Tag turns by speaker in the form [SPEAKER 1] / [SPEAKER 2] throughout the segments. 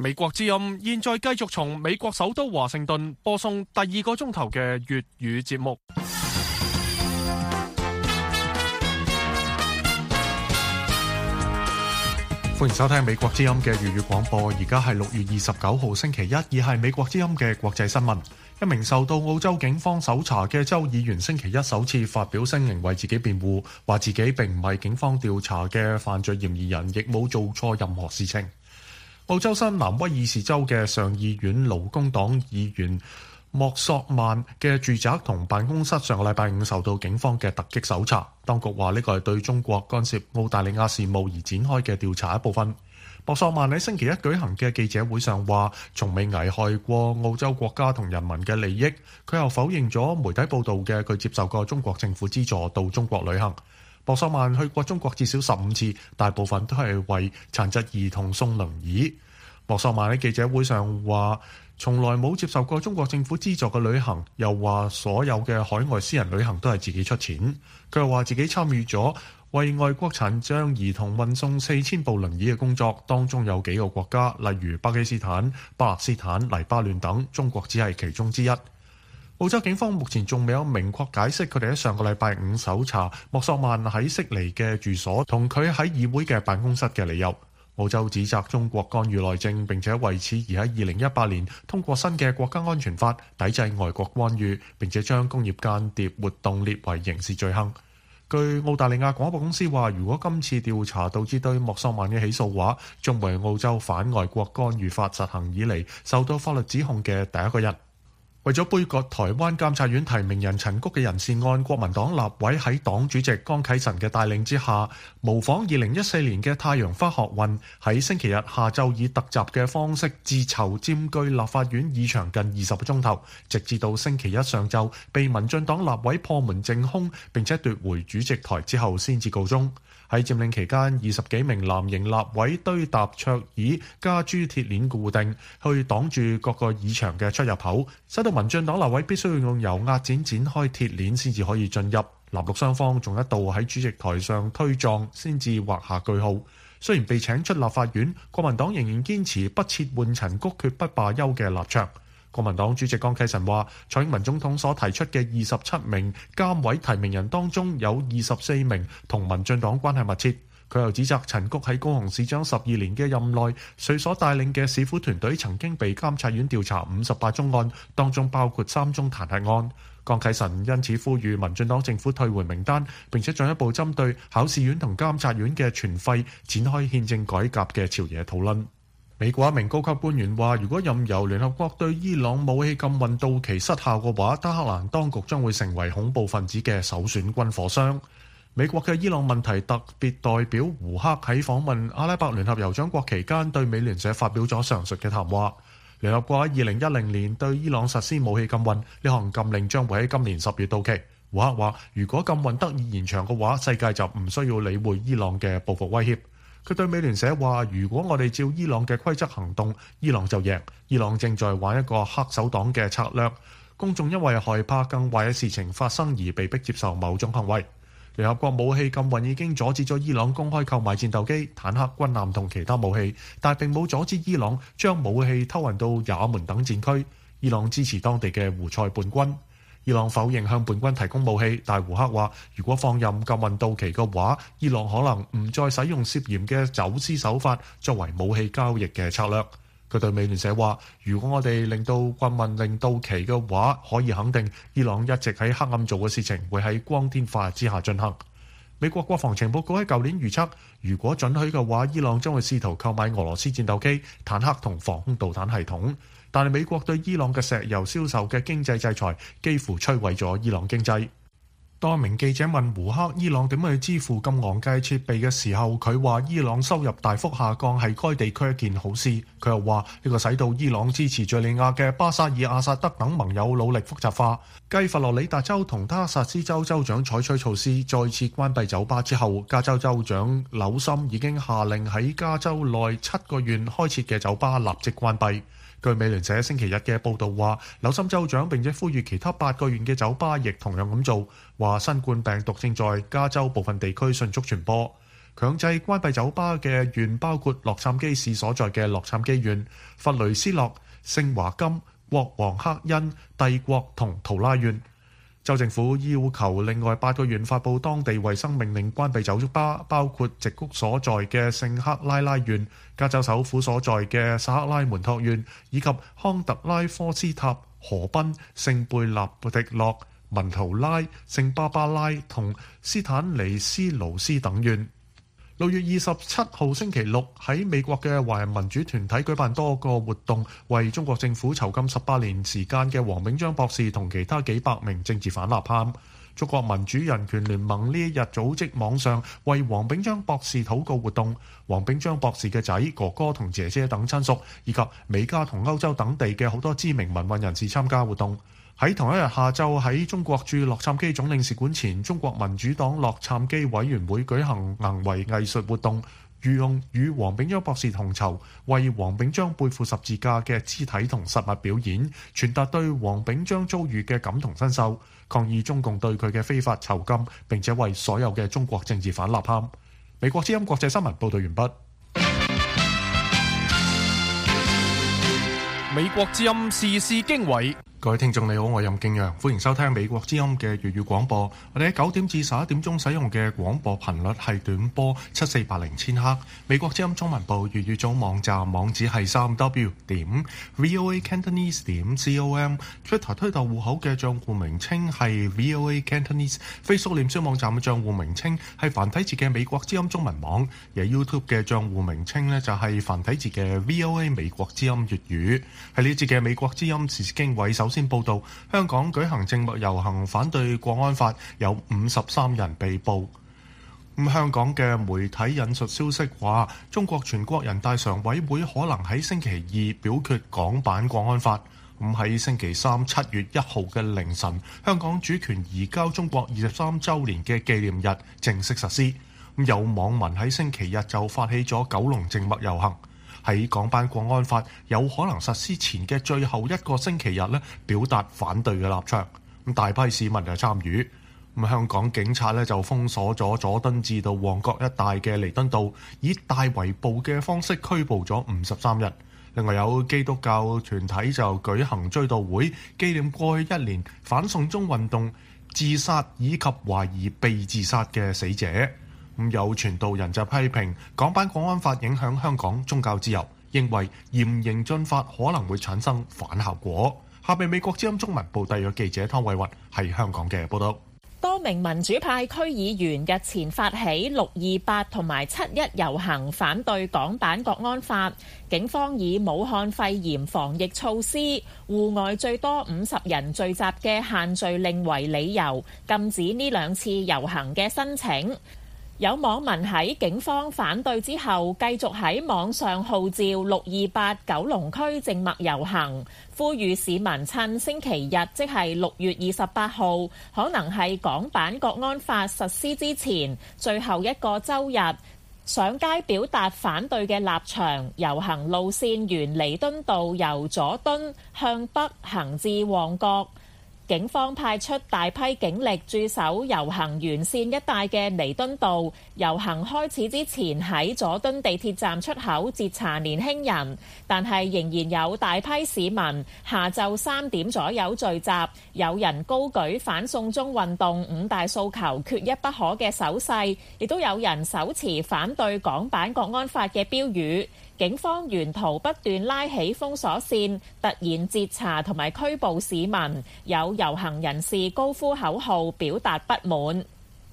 [SPEAKER 1] 美國之音現在繼續從美國首都華盛頓播送第2個鐘頭嘅粵語節目。歡迎收聽美國之音嘅粵語廣播，而家係6月29號星期一，而係美國之音嘅國際新聞。一名受到澳洲警方搜查嘅州議員星期一首次發表聲明為自己辯護，話自己並唔係警方調查嘅犯罪嫌疑人，亦冇做錯任何事情。澳洲新南威爾士州嘅上議院勞工黨議員莫索曼嘅住宅同辦公室上個禮拜五受到警方嘅突擊搜查，當局話呢個係對中國干涉澳大利亞事務而展開嘅調查一部分。莫索曼喺星期一舉行嘅記者會上話，從未危害過澳洲國家同人民嘅利益。佢又否認咗媒體報道嘅佢接受過中國政府資助到中國旅行。莫索曼去過中國至少15次，大部分都係為殘疾兒童送輪椅。莫索曼喺記者會上話，從來冇接受過中國政府資助嘅旅行，又話所有嘅海外私人旅行都係自己出錢。佢又話自己參與咗為外國殘障兒童運送4000部輪椅嘅工作，當中有幾個國家，例如巴基斯坦、巴勒斯坦、黎巴嫩等，中國只係其中之一。澳洲警方目前仲未有明確解釋佢哋喺上個禮拜五搜查莫索曼喺悉尼嘅住所同佢喺議會嘅辦公室嘅理由。澳洲指責中國干預內政，並且為此而喺2018年通過新嘅國家安全法，抵制外國干預，並且將工業間諜活動列為刑事罪行。據澳大利亞廣播公司話，如果今次調查導致對莫索曼嘅起訴話，將為澳洲反外國干預法實行以嚟受到法律指控嘅第一個人。為咗杯葛台灣監察院提名人陳菊嘅人事案，國民黨立委喺黨主席江啟臣嘅帶領之下，模仿2014年嘅太陽花學運，喺星期日下晝以突襲嘅方式自籌佔據立法院議場近20個鐘頭，直至到星期一上晝被民進黨立委破門證空，並且奪回主席台之後先至告終。喺佔領期間，20幾名藍營立委堆搭桌椅加諸鐵鏈固定，去擋住各個議場嘅出入口，使到民進黨立委必須要用油壓剪開鐵鏈先至可以進入。藍綠雙方仲一度喺主席台上推撞，先至畫下句號。雖然被請出立法院，國民黨仍然堅持不撤換陳菊決不罷休嘅立場。國民黨主席江啟臣話，蔡英文總統所提出嘅27名監委提名人當中，有24名同民進黨關係密切。佢又指責陳菊喺高雄市長12年嘅任內，佢所帶領嘅市府團隊曾經被監察院調查58宗案，當中包括3宗彈劾案。江啟臣因此呼籲民進黨政府退回名單，並且進一步針對考試院同監察院嘅存廢展開憲政改革嘅朝野討論。美國一名高級官員話，如果任由聯合國對伊朗武器禁運到期失效嘅話，德黑蘭當局將會成為恐怖分子嘅首選軍火商。美國嘅伊朗問題特別代表胡克喺訪問阿拉伯聯合酋長國期間，對美聯社發表咗上述嘅談話。聯合國喺2010年對伊朗實施武器禁運，呢項禁令將會喺今年10月到期。胡克話，如果禁運得以延長嘅話，世界就唔需要理會伊朗嘅報復威脅。佢對美聯社話，如果我哋照伊朗嘅規則行動，伊朗就贏。伊朗正在玩一個黑手黨嘅策略，公眾因為害怕更壞嘅事情發生而被迫接受某種行為。聯合國武器禁運已經阻止咗伊朗公開購買戰鬥機、坦克、軍艦同其他武器，但並冇阻止伊朗將武器偷運到也門等戰區。伊朗支持當地嘅胡塞叛軍。伊朗否認向叛軍提供武器，但胡克話，如果放任禁運到期嘅話，伊朗可能唔再使用涉嫌嘅走私手法作為武器交易嘅策略。佢對美聯社話，如果我哋令到禁運令到期嘅話，可以肯定伊朗一直喺黑暗做嘅事情會喺光天化日之下進行。美國國防情報局喺舊年預測，如果准許嘅話，伊朗將會試圖購買俄羅斯戰鬥機、坦克同防空導彈系統。但係美國對伊朗嘅石油銷售嘅經濟制裁幾乎摧毀咗伊朗經濟。當一名記者問胡克伊朗點樣去支付咁昂貴設備嘅時候，佢話伊朗收入大幅下降係該地區一件好事。佢又話呢個使到伊朗支持敘利亞嘅巴沙爾阿薩德等盟友努力複雜化。繼佛羅里達州同德克薩斯州州長採取措施再次關閉酒吧之後，加州州長紐森已經下令喺加州內7個縣開設嘅酒吧立即關閉。據美聯社星期日嘅報導話，紐森州長並且呼籲其他8個縣嘅酒吧亦同樣咁做，話新冠病毒正在加州部分地區迅速傳播。 強制關閉酒吧嘅縣包括洛杉磯市所在嘅洛杉磯縣、弗雷斯諾、聖華金、國王克恩、帝國同圖拉縣。州政府要求另外8個縣發布當地衛生命令，關閉酒吧，包括矽谷所在嘅聖克拉拉縣、加州首府所在嘅薩克拉門托縣，以及康特拉科斯塔、河濱、聖貝納迪諾、文圖拉、聖巴巴拉同斯坦尼斯勞斯等縣。6月27號星期六喺美國嘅華人民主團體舉辦多個活動，為中國政府囚禁18年時間嘅黃炳章博士同其他幾百名政治犯吶喊。中國民主人權聯盟呢一日組織網上為黃炳章博士禱告活動，黃炳章博士嘅仔、哥哥同姐姐等親屬，以及美加同歐洲等地嘅好多知名民運人士參加活動。喺同一日下晝，喺中國駐洛杉磯總領事館前，中國民主黨洛杉磯委員會舉行行為藝術活動，御用與黃炳章博士同籌，為黃炳章背負十字架嘅肢體同實物表演，傳達對黃炳章遭遇嘅感同身受，抗議中共對佢嘅非法囚禁，並且為所有嘅中國政治犯吶喊。美國之音國際新聞報道完畢。
[SPEAKER 2] 美國之音時事經緯。
[SPEAKER 1] 各位聽眾你好，我係任敬陽，歡迎收聽美國之音嘅粵語廣播。我哋喺9點至11點鐘使用嘅廣播頻率係短波7480千赫。美國之音中文部粵語組網站網址係3w.voacantonese.com。Twitter 推特戶口嘅賬戶名稱係 VOA Cantonese。Facebook 臉書網站嘅賬戶名稱係繁體字嘅美國之音中文網。而 YouTube 嘅賬戶名稱呢，就係繁體字嘅 VOA 美國之音粵語。喺呢節嘅美國之音時事經緯，首先報道香港舉行靜默遊行反對國安法，有53人被捕。香港嘅媒體引述消息話，中國全國人大常委會可能喺星期2表決港版國安法。喺星期3 7月1號嘅凌晨，香港主權移交中國23週年嘅紀念日正式實施。有網民喺星期日就發起咗九龍靜默遊行。喺港版國安法有可能實施前嘅最後一個星期日呢，表達反對嘅立場。大批市民就參與。香港警察呢就封鎖咗佐敦至到旺角一帶嘅彌敦道，以大圍捕嘅方式拘捕咗53人。另外有基督教團體就舉行追悼會，紀念過去1年反送中運動自殺以及懷疑被自殺嘅死者。有傳道人就批評港版國安法影響香港宗教自由，認為嚴刑峻法可能會產生反效果。下邊美國之音中文部特約記者湯偉雲喺香港嘅報道。
[SPEAKER 3] 多名民主派區議員日前發起628同埋71遊行，反對港版國安法。警方以武漢肺炎防疫措施、戶外最多50人聚集嘅限聚令為理由，禁止呢2次遊行嘅申請。有網民喺警方反對之後，繼續喺網上號召628九龍區靜默遊行，呼籲市民趁星期日，即係6月28號，可能係港版國安法實施之前最後一個週日，上街表達反對嘅立場。遊行路線沿彌敦道由佐敦向北行至旺角。警方派出大批警力駐守遊行沿線一帶嘅彌敦道。遊行開始之前喺佐敦地鐵站出口截查年輕人，但係仍然有大批市民下晝3點左右聚集，有人高舉反送中運動5大訴求缺一不可嘅手勢，亦都有人手持反對港版國安法嘅標語。警方沿途不斷拉起封鎖線，突然截查同埋拘捕市民，有遊行人士高呼口號表達不滿。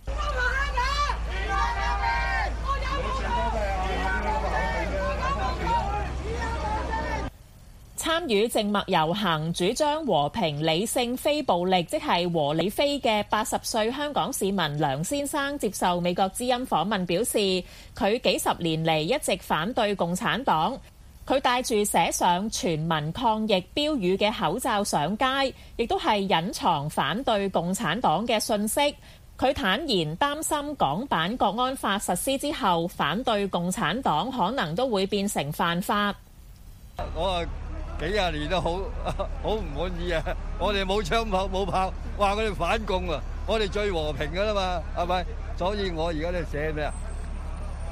[SPEAKER 3] 參與靜默遊行、主張和平理性非暴力，即係和理非嘅80歲香港市民梁先生接受美國之音訪問表示，佢幾十年嚟一直反對共產黨。佢帶住寫上全民抗疫標語嘅口罩上街，亦都係隱藏反對共產黨嘅訊息。佢坦言擔心港版國安法實施之後，反對共產黨可能都會變成犯法。
[SPEAKER 4] 我幾廿年都好唔滿意啊！我哋冇槍冇炮，話佢哋反共啊！我哋最和平噶啦嘛，係咪？所以我而家咧寫咩啊？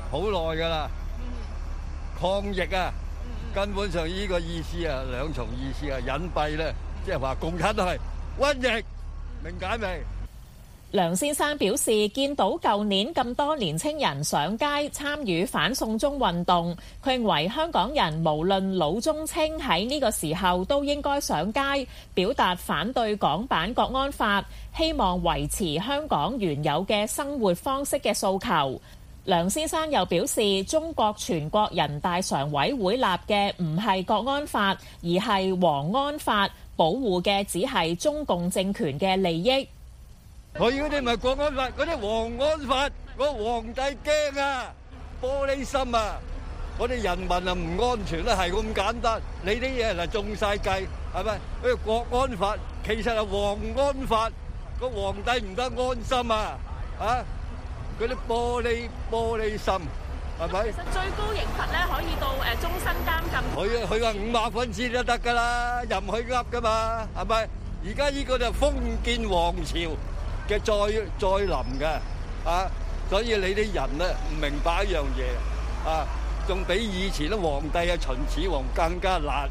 [SPEAKER 4] 好耐㗎啦。抗疫啊，根本上呢個意思啊，兩重意思啊，隱蔽咧，即係話共產黨係瘟疫，明解未？
[SPEAKER 3] 梁先生表示，見到舊年咁多年青人上街參與反送中運動，佢認為香港人無論老中青喺呢個時候都應該上街表達反對港版國安法，希望維持香港原有嘅生活方式嘅訴求。梁先生又表示，中國全國人大常委會立嘅唔係國安法，而係黃安法，保護嘅只係中共政權嘅利益。
[SPEAKER 4] 佢嗰啲唔係國安法，嗰啲黃安法，個皇帝驚啊，玻璃心啊，我哋人民啊唔安全啦，係咁簡單。你啲嘢係中晒計，係咪？嗰個國安法其實係黃安法，個皇帝唔得安心啊！啊，嗰啲玻璃心，係咪？
[SPEAKER 3] 其實最高刑罰咧可以到終身監禁。
[SPEAKER 4] 佢話5萬分之都得㗎啦，任佢噏㗎嘛，係咪？而家呢個就封建王朝嘅再臨嘅啊，所以你啲人咧唔明白一樣嘢啊，仲比以前啲皇帝啊秦始皇更加辣。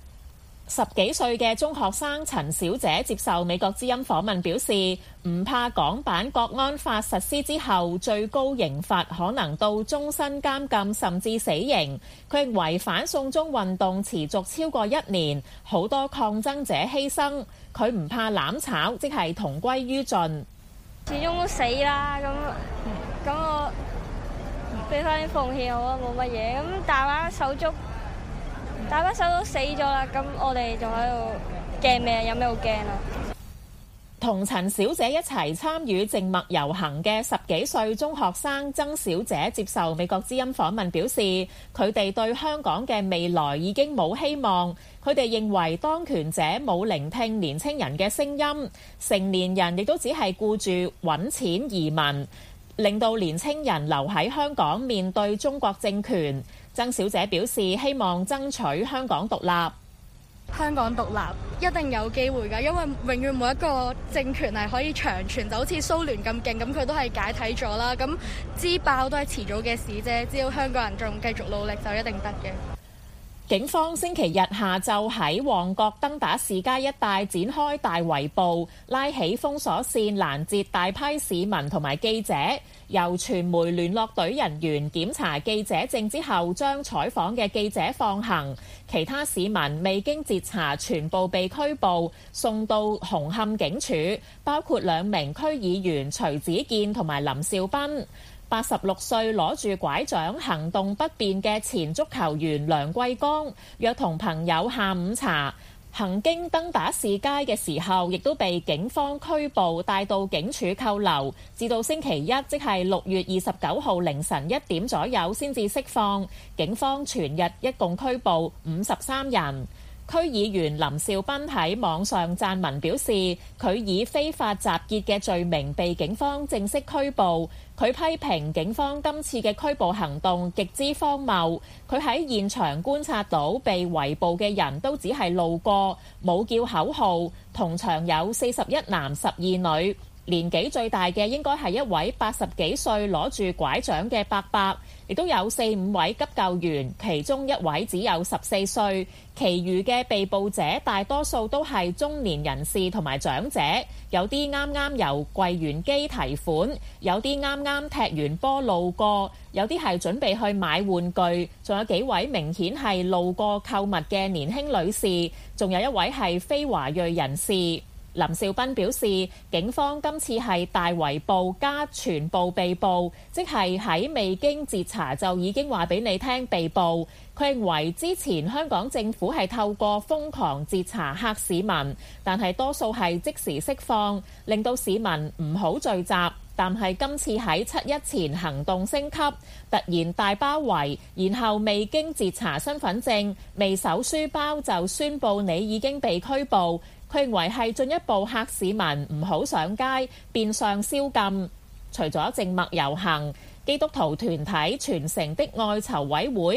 [SPEAKER 3] 10幾歲嘅中學生陳小姐接受美國之音訪問表示，唔怕港版國安法實施之後最高刑罰可能到終身監禁甚至死刑。佢認為反送中運動持續超過1年，好多抗爭者犧牲，佢唔怕攬炒，即係同歸於盡。
[SPEAKER 5] 始終都死啦，咁我俾翻啲奉獻好啊，冇乜嘢。咁大把手都死咗啦，咁我哋仲喺度驚咩？有咩好驚啊？
[SPEAKER 3] 同陳小姐一齊參與靜默遊行嘅10幾歲中學生曾小姐接受美國之音訪問表示，佢哋對香港嘅未來已經冇希望。佢哋認為當權者冇聆聽年青人嘅聲音，成年人亦都只係顧住揾錢移民，令到年青人留喺香港面對中國政權。曾小姐表示希望爭取香港獨立。
[SPEAKER 6] 香港獨立一定有機會㗎，因為永遠冇一個政權係可以長存，就好似蘇聯咁勁，咁佢都係解體咗啦。咁支爆都係遲早嘅事啫，只要香港人仲繼續努力，就一定得嘅。
[SPEAKER 3] 警方星期日下晝喺旺角登打士街一帶展開大圍捕，拉起封鎖線攔截大批市民同埋記者，由傳媒聯絡隊人員檢查記者證之後，將採訪嘅記者放行。其他市民未經截查，全部被拘捕，送到紅磡警署，包括2名區議員徐子健同埋林兆斌。86歲攞住拐杖行動不便嘅前足球員梁桂剛約同朋友下午茶，行經登打士街嘅時候，亦都被警方拘捕，帶到警署扣留，至到星期一，即係6月29號凌晨1點左右先至釋放。警方全日一共拘捕53人。區議員林兆斌喺網上撰文表示，佢以非法集結嘅罪名被警方正式拘捕。佢批評警方今次嘅拘捕行動極之荒謬。佢喺現場觀察到被圍捕嘅人都只係路過，冇叫口號。同場有41男12女，年紀最大嘅應該係一位80幾歲攞住拐杖嘅伯伯，亦都有4-5位急救員，其中一位只有14歲。其餘嘅被捕者大多數都係中年人士同埋長者，有啲啱啱由櫃員機提款，有啲啱啱踢完波路過，有啲係準備去買玩具，仲有幾位明顯係路過購物嘅年輕女士，仲有一位係非華裔人士。林兆斌表示，警方今次係大圍捕加全部被捕，即係喺未經截查就已經話俾你聽被捕。佢認為之前香港政府係透過瘋狂截查嚇市民，但係多數係即時釋放，令到市民唔好聚集。但係今次喺7·1前行動升級，突然大包圍，然後未經截查身份證、未搜書包就宣佈你已經被拘捕。佢認為係進一步嚇市民唔好上街，變相宵禁。除咗靜默遊行，基督徒團體全城的愛籌委會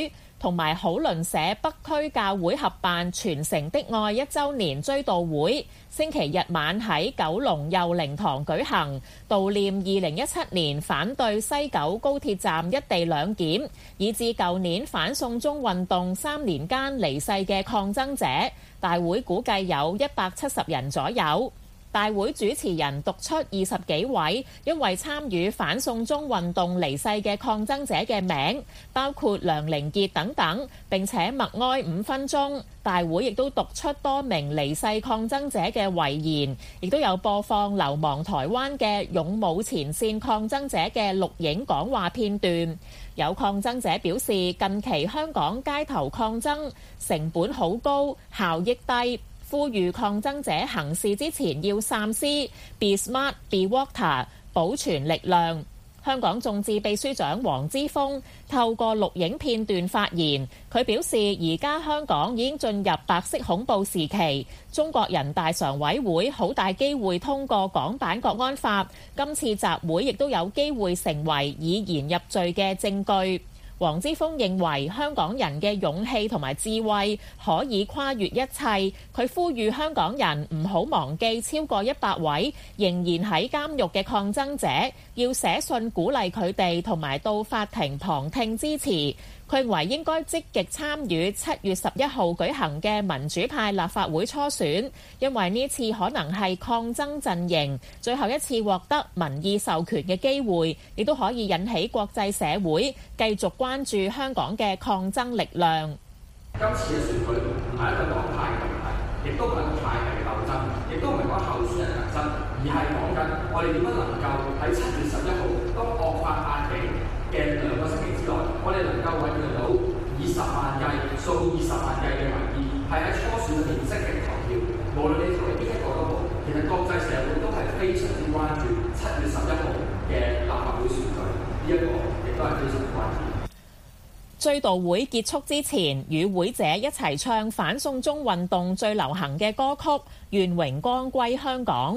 [SPEAKER 3] 同埋好鄰社北區教會合辦傳承的愛1週年追悼會，星期日晚喺九龍佑寧堂舉行，悼念2017年反對西九高鐵站一地兩檢，以至舊年反送中運動3年間離世嘅抗爭者。大會估計有170人左右。大會主持人讀出20幾位因為參與反送中運動離世嘅抗爭者嘅名，包括梁凌傑等等，並且默哀5分鐘。大會亦都讀出多名離世抗爭者嘅遺言，亦都有播放流亡台灣嘅勇武前線抗爭者嘅錄影講話片段。有抗爭者表示，近期香港街頭抗爭成本好高，效益低，呼籲抗爭者行事之前要三思 ，be smart, be water， 保存力量。香港眾志秘書長黃之鋒透過錄影片段發言，佢表示而家香港已經進入白色恐怖時期，中國人大常委會好大機會通過港版國安法，今次集會亦都有機會成為以言入罪嘅證據。黃之鋒認為香港人嘅勇氣同埋智慧可以跨越一切，佢呼籲香港人唔好忘記超過100位仍然喺監獄嘅抗爭者，要寫信鼓勵佢哋同埋到法庭旁聽支持。佢認為應該積極參與7月11號舉行嘅民主派立法會初選，因為呢次可能係抗爭陣營最後一次獲得民意授權嘅機會，亦都可以引起國際社會繼續關注香港嘅抗爭力量。
[SPEAKER 7] 今次嘅選舉唔係一個黨派嘅問題，亦都唔係一個派系嘅鬥爭，亦都唔係講候選人競爭，而係講緊我哋點樣能夠喺7月11號當惡法壓境嘅2個星期之內，我哋能夠揾到以10萬計、數以10萬計嘅民意，係喺初選裏面積極投票。無論你投邊一個都好，其實國際社會都係非常之關注7月11號嘅立法會選舉，呢一個亦都係非常之關注。
[SPEAKER 3] 追悼會結束之前，與會者一齊唱反送中運動最流行嘅歌曲《願榮光歸香港》。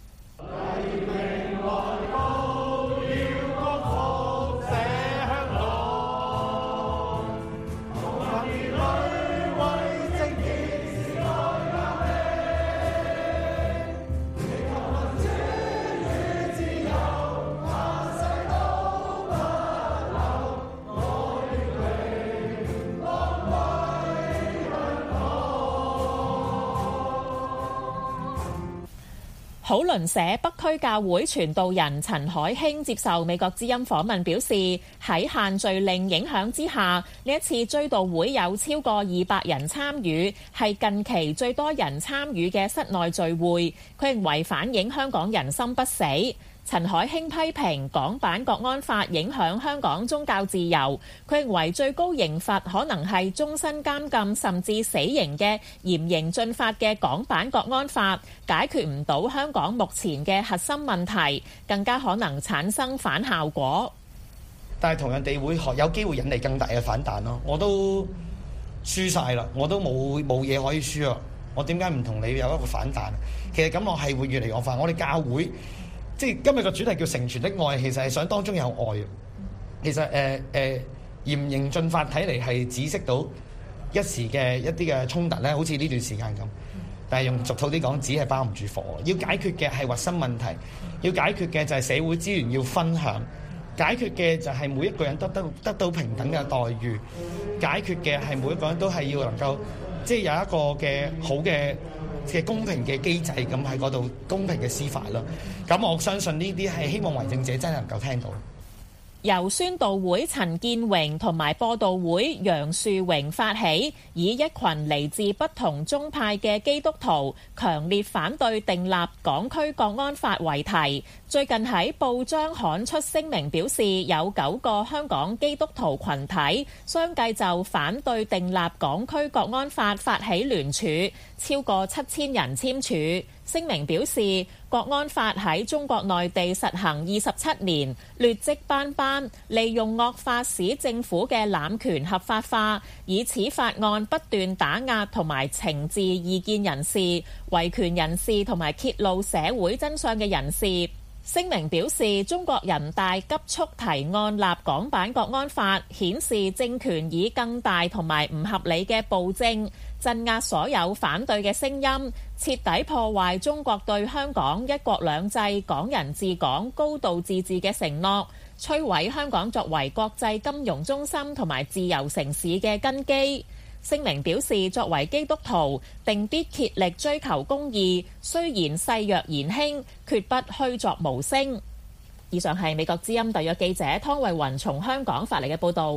[SPEAKER 3] 好鄰社北區教會傳道人陳海興接受美國之音訪問表示，喺限聚令影響之下，呢一次追悼會有超過200人參與，係近期最多人參與嘅室內聚會。佢認為反映香港人心不死。陳海興批評港版國安法影響香港宗教自由，佢認為最高刑罰可能係終身監禁甚至死刑嘅嚴刑峻法嘅港版國安法，解決唔到香港目前嘅核心問題，更加可能產生反效果。
[SPEAKER 8] 但係同樣地會有機會引嚟更大嘅反彈咯。我都輸晒啦，我都冇嘢可以輸啊！我點解唔同你有一個反彈？其實咁我係會越嚟越惡化。我哋教會即係今日個主題叫成全的愛，其實係想當中有愛。其實嚴刑峻法睇嚟係止息到一時嘅一啲嘅衝突咧，好似呢段時間咁。但係用俗套啲講，紙係包唔住火。要解決嘅係核心問題，要解決嘅就係社會資源要分享，解決嘅就係每一個人得到平等嘅待遇，解決嘅係每一個人都係要能夠即係有一個嘅好嘅公平嘅機制，咁喺嗰度公平嘅司法咯。咁我相信呢啲係希望為政者真係能夠聽到。
[SPEAKER 3] 由宣道會陳建榮同埋播道會楊樹榮發起，以一群嚟自不同宗派嘅基督徒強烈反對訂立港區國安法為題，最近喺報章刊出聲明，表示有9個香港基督徒群體相繼就反對訂立港區國安法發起聯署，超過7000人簽署。聲明表示，國安法喺中國內地實行27年，劣跡斑斑，利用惡法使政府嘅濫權合法化，以此法案不斷打壓同埋懲治異見人士、維權人士同埋揭露社會真相嘅人士。 聲明表示，中國人大急速提案立港版國安法，顯示政權以更大同埋唔合理嘅暴政鎮壓所有反對嘅聲音，徹底破壞中國對香港一國兩制、港人治港、高度自治嘅承諾，摧毀香港作為國際金融中心同埋自由城市嘅根基。聲明表示，作為基督徒，定必竭力追求公義，雖然細弱言輕，決不虛作無聲。以上係美國之音特約記者湯慧雲從香港發嚟嘅報導。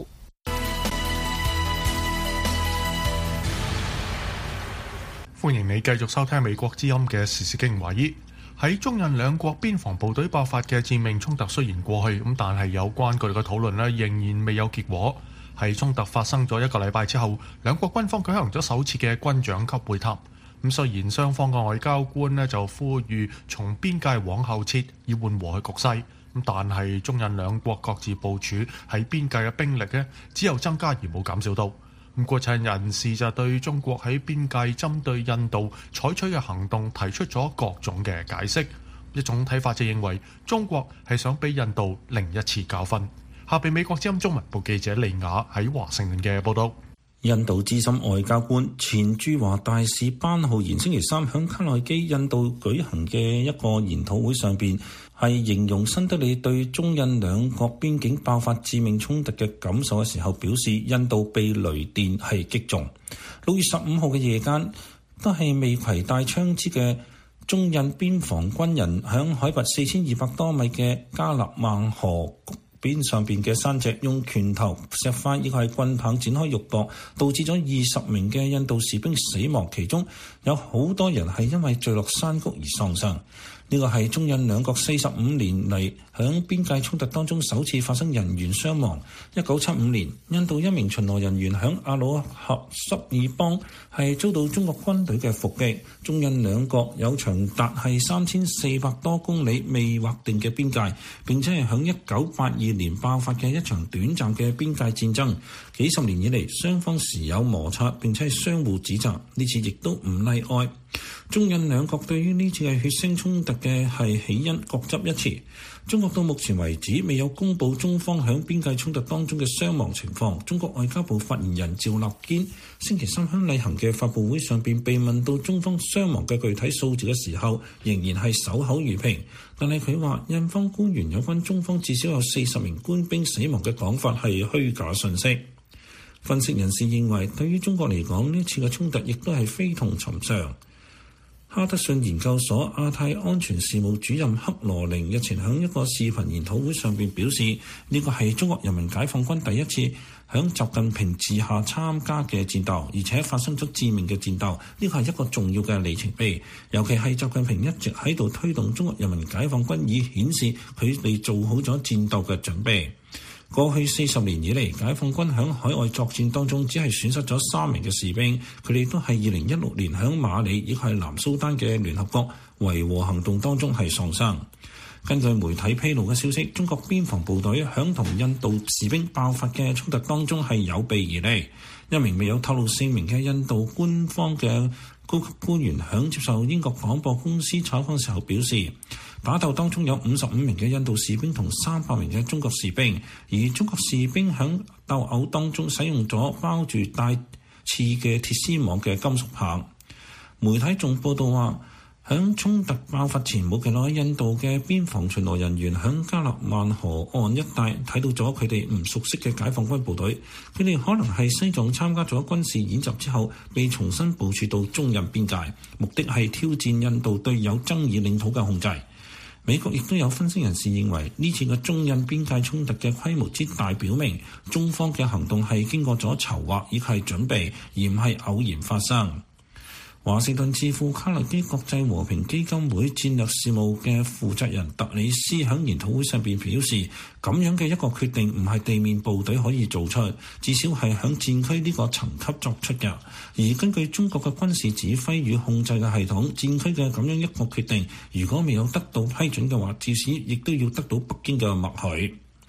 [SPEAKER 1] 歡迎你繼續收聽美國之音嘅時事經緯。喺中印兩國邊防部隊爆發嘅致命衝突雖然過去，但係有關佢哋嘅討論仍然未有結果。喺衝突發生咗1個禮拜之後，兩國軍方舉行咗首次嘅軍長級會談。雖然雙方嘅外交官就呼籲從邊界往後撤，以緩和嘅局勢，但係中印兩國各自部署喺邊界嘅兵力只有增加而冇減少到。國際人士就對中國喺邊界針對印度採取嘅行動提出咗各種嘅解釋。一種睇法就認為中國係想俾印度另一次教訓。下邊美國之音中文部記者利亞喺華盛頓嘅報道。
[SPEAKER 9] 印度資深外交官前駐華大使班浩然星期三響卡內基印度舉行嘅一個研討會上邊，係形容新德里對中印兩國邊境爆發致命衝突嘅感受嘅時候，表示印度被雷電係擊中。6月15號嘅夜間，都係未攜帶槍支嘅中印邊防軍人響海拔4200多米嘅加勒萬河邊上邊嘅山脊，用拳頭、石塊亦係棍棒展開肉搏，導致咗20名嘅印度士兵死亡，其中有好多人係因為墜落山谷而喪生。呢個係中印兩國45年嚟響邊界衝突當中首次發生人員傷亡。1975年，印度一名巡邏人員響阿魯合什爾邦係遭到中國軍隊嘅伏擊。中印兩國有長達係3400多公里未劃定嘅邊界，並且係響1982年爆發嘅一場短暫嘅邊界戰爭。幾十年以嚟，雙方時有摩擦，並且係相互指責，呢次亦都唔例外。中印兩國對於呢次嘅血腥衝突嘅係起因各執一詞。中國到目前為止未有公布中方響邊界衝突當中嘅傷亡情況。中國外交部發言人趙立堅星期三響例行嘅發佈會上邊被問到中方傷亡嘅具體數字嘅時候，仍然係守口如瓶。但係佢話印方官員有關中方至少有40名官兵死亡嘅講法係虛假信息。分析人士認為，對於中國嚟講，呢次嘅衝突亦都係非同尋常。哈德遜研究所亞太安全事務主任克羅寧日前喺一個視頻研討會上邊表示，呢個係中國人民解放軍第一次響習近平治下參加嘅戰鬥，而且發生咗致命嘅戰鬥，呢個係一個重要嘅里程碑。尤其係習近平一直喺度推動中國人民解放軍，以顯示佢哋做好咗戰鬥嘅準備。過去40年以嚟，解放軍響海外作戰當中只係損失咗3名嘅士兵，佢哋都係2016年響馬里亦係南蘇丹嘅聯合國維和行動當中係喪生。根據媒體披露嘅消息，中國邊防部隊響同印度士兵爆發嘅衝突當中係有備而嚟。一名未有透露姓名嘅印度官方嘅高級官員響接受英國廣播公司採訪時候表示，打鬥當中有55名嘅印度士兵同300名嘅中國士兵，而中國士兵響鬥毆當中使用咗包住帶刺嘅鐵絲網嘅金屬棒。媒體仲報道話，響衝突爆發前冇幾耐，印度嘅邊防巡邏人員響加勒萬河岸一帶睇到咗佢哋唔熟悉嘅解放軍部隊，佢哋可能係西藏參加咗軍事演習之後被重新部署到中印邊界，目的係挑戰印度對有爭議領土嘅控制。美國亦都有分析人士認為，呢次嘅中印邊界衝突嘅規模之大，表明中方嘅行動係經過咗籌劃，亦係準備，而唔係偶然發生。華盛頓智庫卡內基國際和平基金會戰略事務嘅負責人特里斯喺研討會上邊表示，咁樣嘅一個決定唔係地面部隊可以做出，至少係響戰區呢個層級作出嘅。而根據中國嘅軍事指揮與控制嘅系統，戰區嘅咁樣一個決定，如果未有得到批准嘅話，至少亦都要得到北京嘅默許。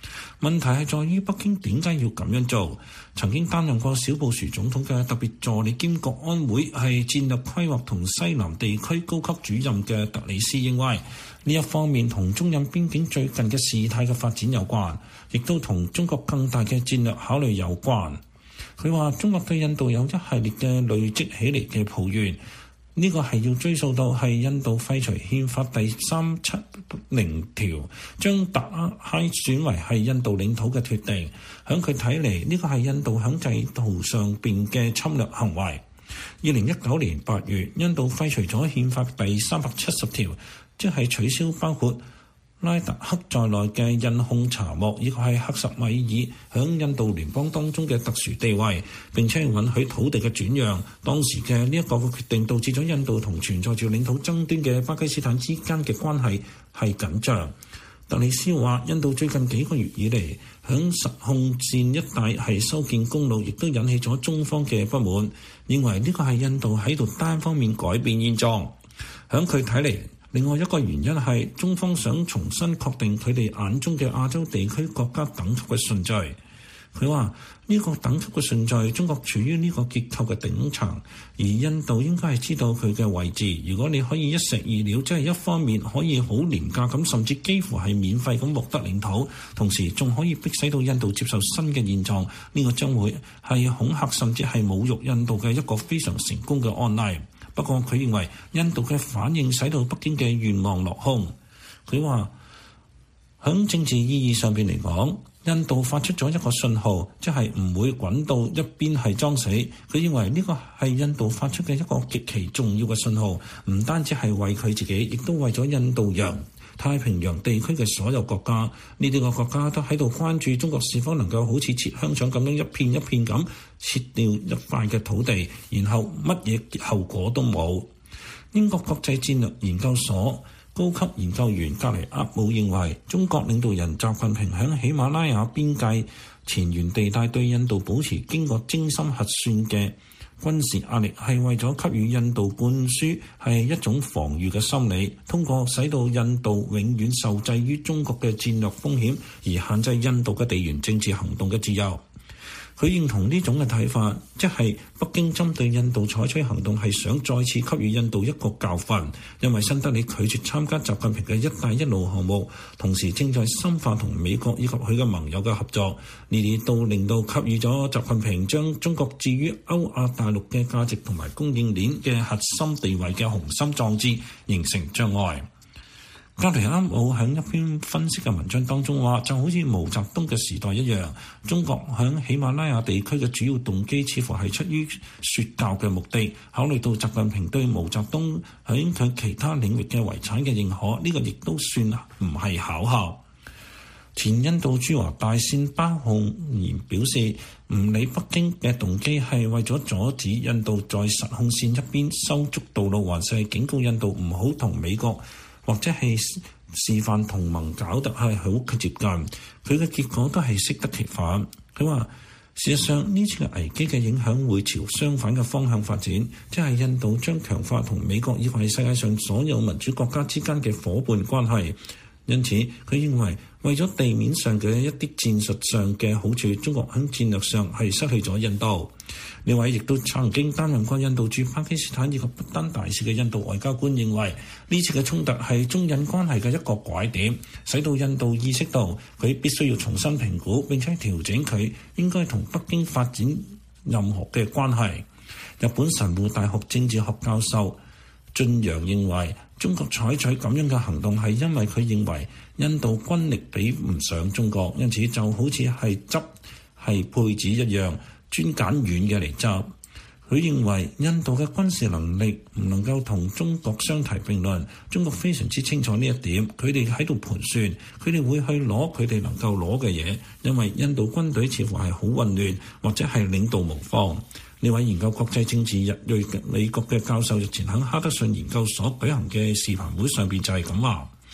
[SPEAKER 9] 問題係在於北京點解要咁樣做？曾經擔任過小布殊總統嘅特別助理兼國安會係戰略規劃同西南地區高級主任嘅特里斯認為，呢一方面同中印邊境最近嘅事態嘅發展有關，亦都同中國更大嘅戰略考慮有關。佢話中國對印度有一系列嘅累積起嚟嘅抱怨，呢個係要追溯到係印度廢除憲法第370條，將達拉選為係印度領土嘅決定。喺佢睇嚟，呢個係印度喺制度上邊嘅侵略行為。2019年8月，印度廢除咗憲法第370條，即係取消包括拉達克在內嘅印控查莫，以及係克什米爾響印度聯邦當中嘅特殊地位，並且允許土地嘅轉讓。當時嘅呢一個決定導致咗印度同存在住領土爭端嘅巴基斯坦之間嘅關係係緊張。特里斯話，印度最近幾個月以嚟響實控線一帶係修建公路，亦都引起咗中方嘅不滿，認為呢個係印度喺度單方面改變現狀。響佢睇嚟，另外一個原因係中方想重新確定佢哋眼中嘅亞洲地區國家等級嘅順序。佢話呢個等級嘅順序，中國處於呢個結構嘅頂層，而印度應該係知道佢嘅位置。如果你可以一石二鳥，即係一方面可以好廉價咁，甚至幾乎係免費咁獲得領土，同時仲可以迫使到印度接受新嘅現狀，呢個將會係恐嚇甚至係侮辱印度嘅一個非常成功嘅案例。不過佢認為印度嘅反應使到北京嘅願望落空。佢話響政治意義上邊嚟講，印度發出咗一個信號，即係唔會滾到一邊係裝死。佢認為呢個係印度發出嘅一個極其重要嘅信號，唔單止係為佢自己，亦都為咗印度洋太平洋地區嘅所有國家。呢啲個國家都喺度關注中國是否能夠好似切香腸咁樣一片一片咁切掉一塊嘅土地，然後乜嘢後果都冇。英國國際戰略研究所高級研究員格雷厄姆認為，中國領導人習近平喺喜馬拉雅邊界前沿地帶對印度保持經過精心核算嘅軍事壓力，係為咗給予印度灌輸係一種防禦嘅心理，通過使到印度永遠受制於中國嘅戰略風險，而限制印度嘅地緣政治行動嘅自由。佢認同呢種嘅睇法，即係北京針對印度採取行動係想再次給予印度一個教訓，因為新德里拒絕參加習近平嘅一帶一路項目，同時正在深化同美國以及佢嘅盟友嘅合作，呢啲都令到給予咗習近平將中國置於歐亞大陸嘅價值同埋供應鏈嘅核心地位嘅雄心壯志形成障礙。格雷厄姆喺一篇分析嘅文章當中話，就好似毛澤東嘅時代一樣，中國喺喜馬拉雅地區嘅主要動機似乎係出於説教嘅目的。考慮到習近平對毛澤東喺佢其他領域嘅遺產嘅認可，呢個亦都算唔係巧合。前印度駐華大使巴洪然表示，唔理北京嘅動機係為咗阻止印度在實控線一邊修築道路，還是警告印度唔好同美國或者係示範同盟搞得係好接近，佢嘅結果都係適得其反。佢話事實上呢次嘅危機嘅影響會朝相反嘅方向發展，即係印度將強化同美國以及係世界上所有民主國家之間嘅夥伴關係。因此佢認為為咗地面上嘅一啲戰術上嘅好處，中國喺戰略上係失去咗印度。呢位亦都曾經擔任過印度駐巴基斯坦以及不丹大使嘅印度外交官認為，呢次嘅衝突係中印關係嘅一個拐點，使到印度意識到佢必須要重新評估並且調整佢應該同北京發展任何嘅關係。日本神戶大學政治學教授晉陽認為，中國採取咁樣嘅行動係因為佢認為印度軍力比唔上中國，因此就好似係執係配子一樣，專揀軟嘅嚟執。佢認為印度嘅軍事能力唔能夠同中國相提並論，中國非常之清楚呢一點，佢哋喺度盤算，佢哋會去攞佢哋能夠攞嘅嘢，因為印度軍隊似乎係好混亂，或者係領導無方。呢位研究國際政治日裔美國嘅教授日前喺哈德遜研究所舉行嘅視頻會上邊就係咁話。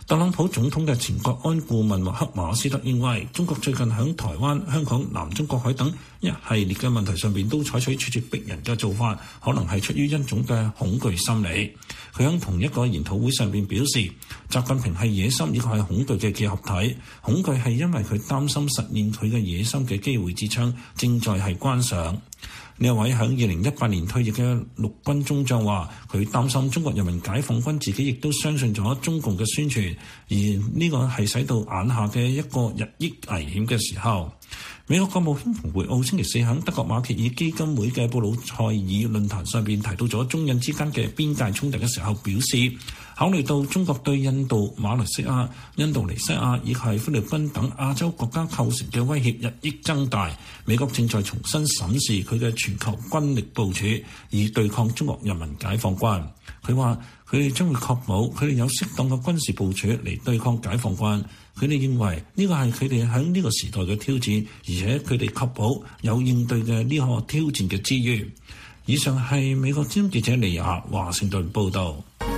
[SPEAKER 9] 特朗普總統嘅前國安顧問霍克馬斯特認為，中國最近喺台灣、香港、南中國海等一系列嘅問題上邊都採取咄咄逼人嘅做法，可能係出於一種嘅恐懼心理。佢喺同一個研討會上邊表示，習近平係野心，呢個係恐懼嘅結合體。恐懼係因為佢擔心實現佢嘅野心嘅機會之窗正在係關上。呢一位喺2018年退役嘅陸軍中將話，佢擔心中國人民解放軍自己亦都相信咗中共嘅宣傳，而呢個係使到眼下嘅一個日益危險嘅時候。美國國務卿蓬佩奧星期四喺德國馬歇爾基金會嘅布魯塞爾論壇上邊提到咗中印之間嘅邊界衝突嘅時候，表示考慮到中國對印度、馬來西亞、印度尼西亞以及菲律賓等亞洲國家構成嘅威脅日益增大，美國正在重新審視佢嘅全球軍力部署，以對抗中國人民解放軍。佢話佢哋將會確保佢哋有適當嘅軍事部署嚟對抗解放軍。佢哋認為呢個係佢哋喺呢個時代嘅挑戰，而且佢哋確保有應對嘅呢個挑戰嘅資源。以上係美國之音記者李亞華盛頓報導。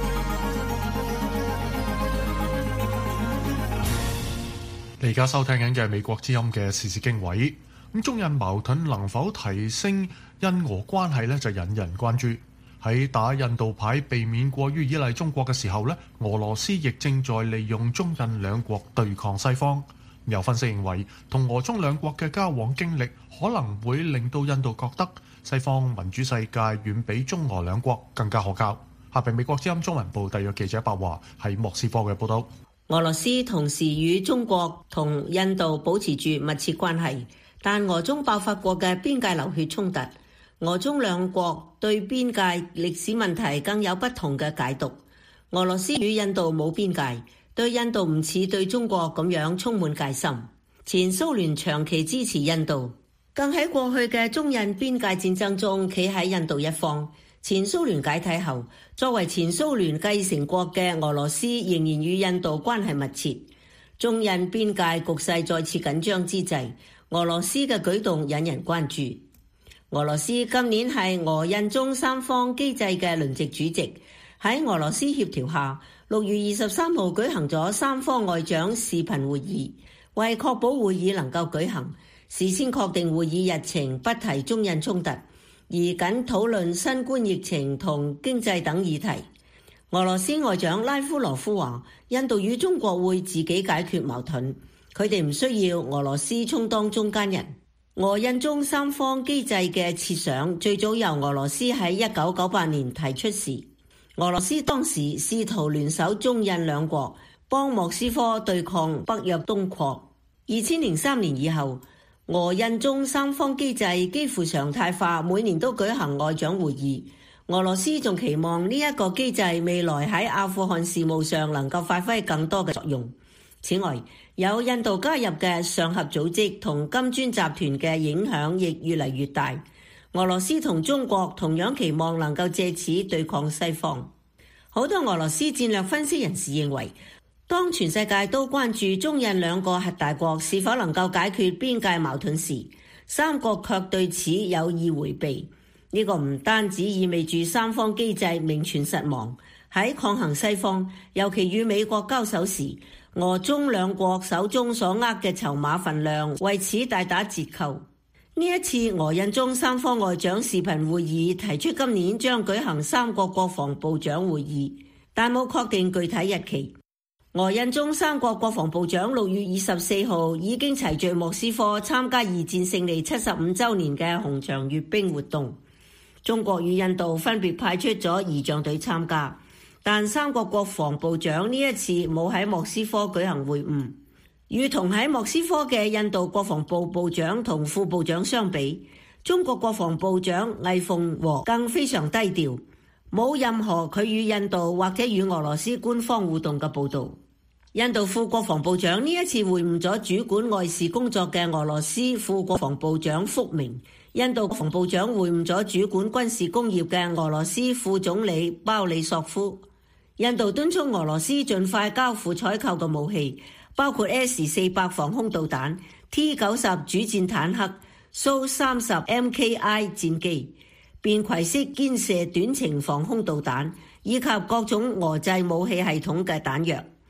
[SPEAKER 1] 你而家收聽緊嘅美國之音嘅時事經緯。咁中印矛盾能否提升印俄關係呢？就引人關注。喺打印度牌避免過於依賴中國嘅時候呢，俄羅斯亦正在利用中印兩國對抗西方。有分析認為，同俄中兩國嘅交往經歷可能會令到印度覺得西方民主世界遠比中俄兩國更加可靠。下邊美國之音中文部特約記者白華喺莫斯科嘅報道。
[SPEAKER 10] 俄羅斯同時與中國同印度保持住密切關係，但俄中爆發過嘅邊界流血衝突，俄中兩國對邊界歷史問題更有不同嘅解讀。俄羅斯與印度冇邊界，對印度唔似對中國咁樣充滿戒心。前蘇聯長期支持印度，更喺過去嘅中印邊界戰爭中企喺印度一方。前蘇聯解體後，作為前蘇聯繼承國嘅俄羅斯仍然與印度關係密切。中印邊界局勢再次緊張之際，俄羅斯嘅舉動引人關注。俄羅斯今年係俄印中三方機制嘅輪值主席，喺俄羅斯協調下，6月23號舉行咗三方外長視頻會議，為確保會議能夠舉行，事先確定會議日程不提中印衝突，而僅討論新冠疫情同經濟等議題。俄羅斯外長拉夫羅夫話，印度與中國會自己解決矛盾，佢哋唔需要俄羅斯充當中間人。俄印中三方機制嘅設想最早由俄羅斯喺1998年提出時，俄羅斯當時試圖聯手中印兩國，幫莫斯科對抗北約東擴。2003年以後，俄印中三方機制幾乎常態化，每年都舉行外長會議。俄羅斯仲期望呢一個機制未來喺阿富汗事務上能夠發揮更多嘅作用。此外，有印度加入嘅上合組織同金磚集團嘅影響亦越嚟越大。俄羅斯同中國同樣期望能夠借此對抗西方。好多俄羅斯戰略分析人士認為，當全世界都關注中印兩個核大國是否能夠解決邊界矛盾時，三國卻對此有意迴避。呢個唔單止意味住三方機制名存實亡，喺抗衡西方，尤其與美國交手時，俄中兩國手中所握嘅籌碼份量為此大打折扣。呢一次俄印中三方外長視頻會議提出今年將舉行三國國防部長會議，但冇確定具體日期。俄印中三國國防部長6月24號已經齊聚莫斯科參加二戰勝利75週年嘅紅場閱兵活動。中國與印度分別派出咗儀仗隊參加，但三國國防部長呢一次冇喺莫斯科舉行會晤。與同喺莫斯科嘅印度國防部部長同副部長相比，中國國防部長魏鳳和更非常低調，冇任何佢與印度或者與俄羅斯官方互動嘅報導。印度副國防部長呢一次會晤咗主管外事工作嘅俄羅斯副國防部長福明。印度國防部長會晤咗主管軍事工業嘅俄羅斯副總理鮑里索夫。印度敦促俄羅斯盡快交付採購嘅武器，包括 S-400 防空導彈、T-90 主戰坦克、蘇-30 MKI 戰機、便攜式肩射短程防空導彈，以及各種俄製武器系統嘅彈藥。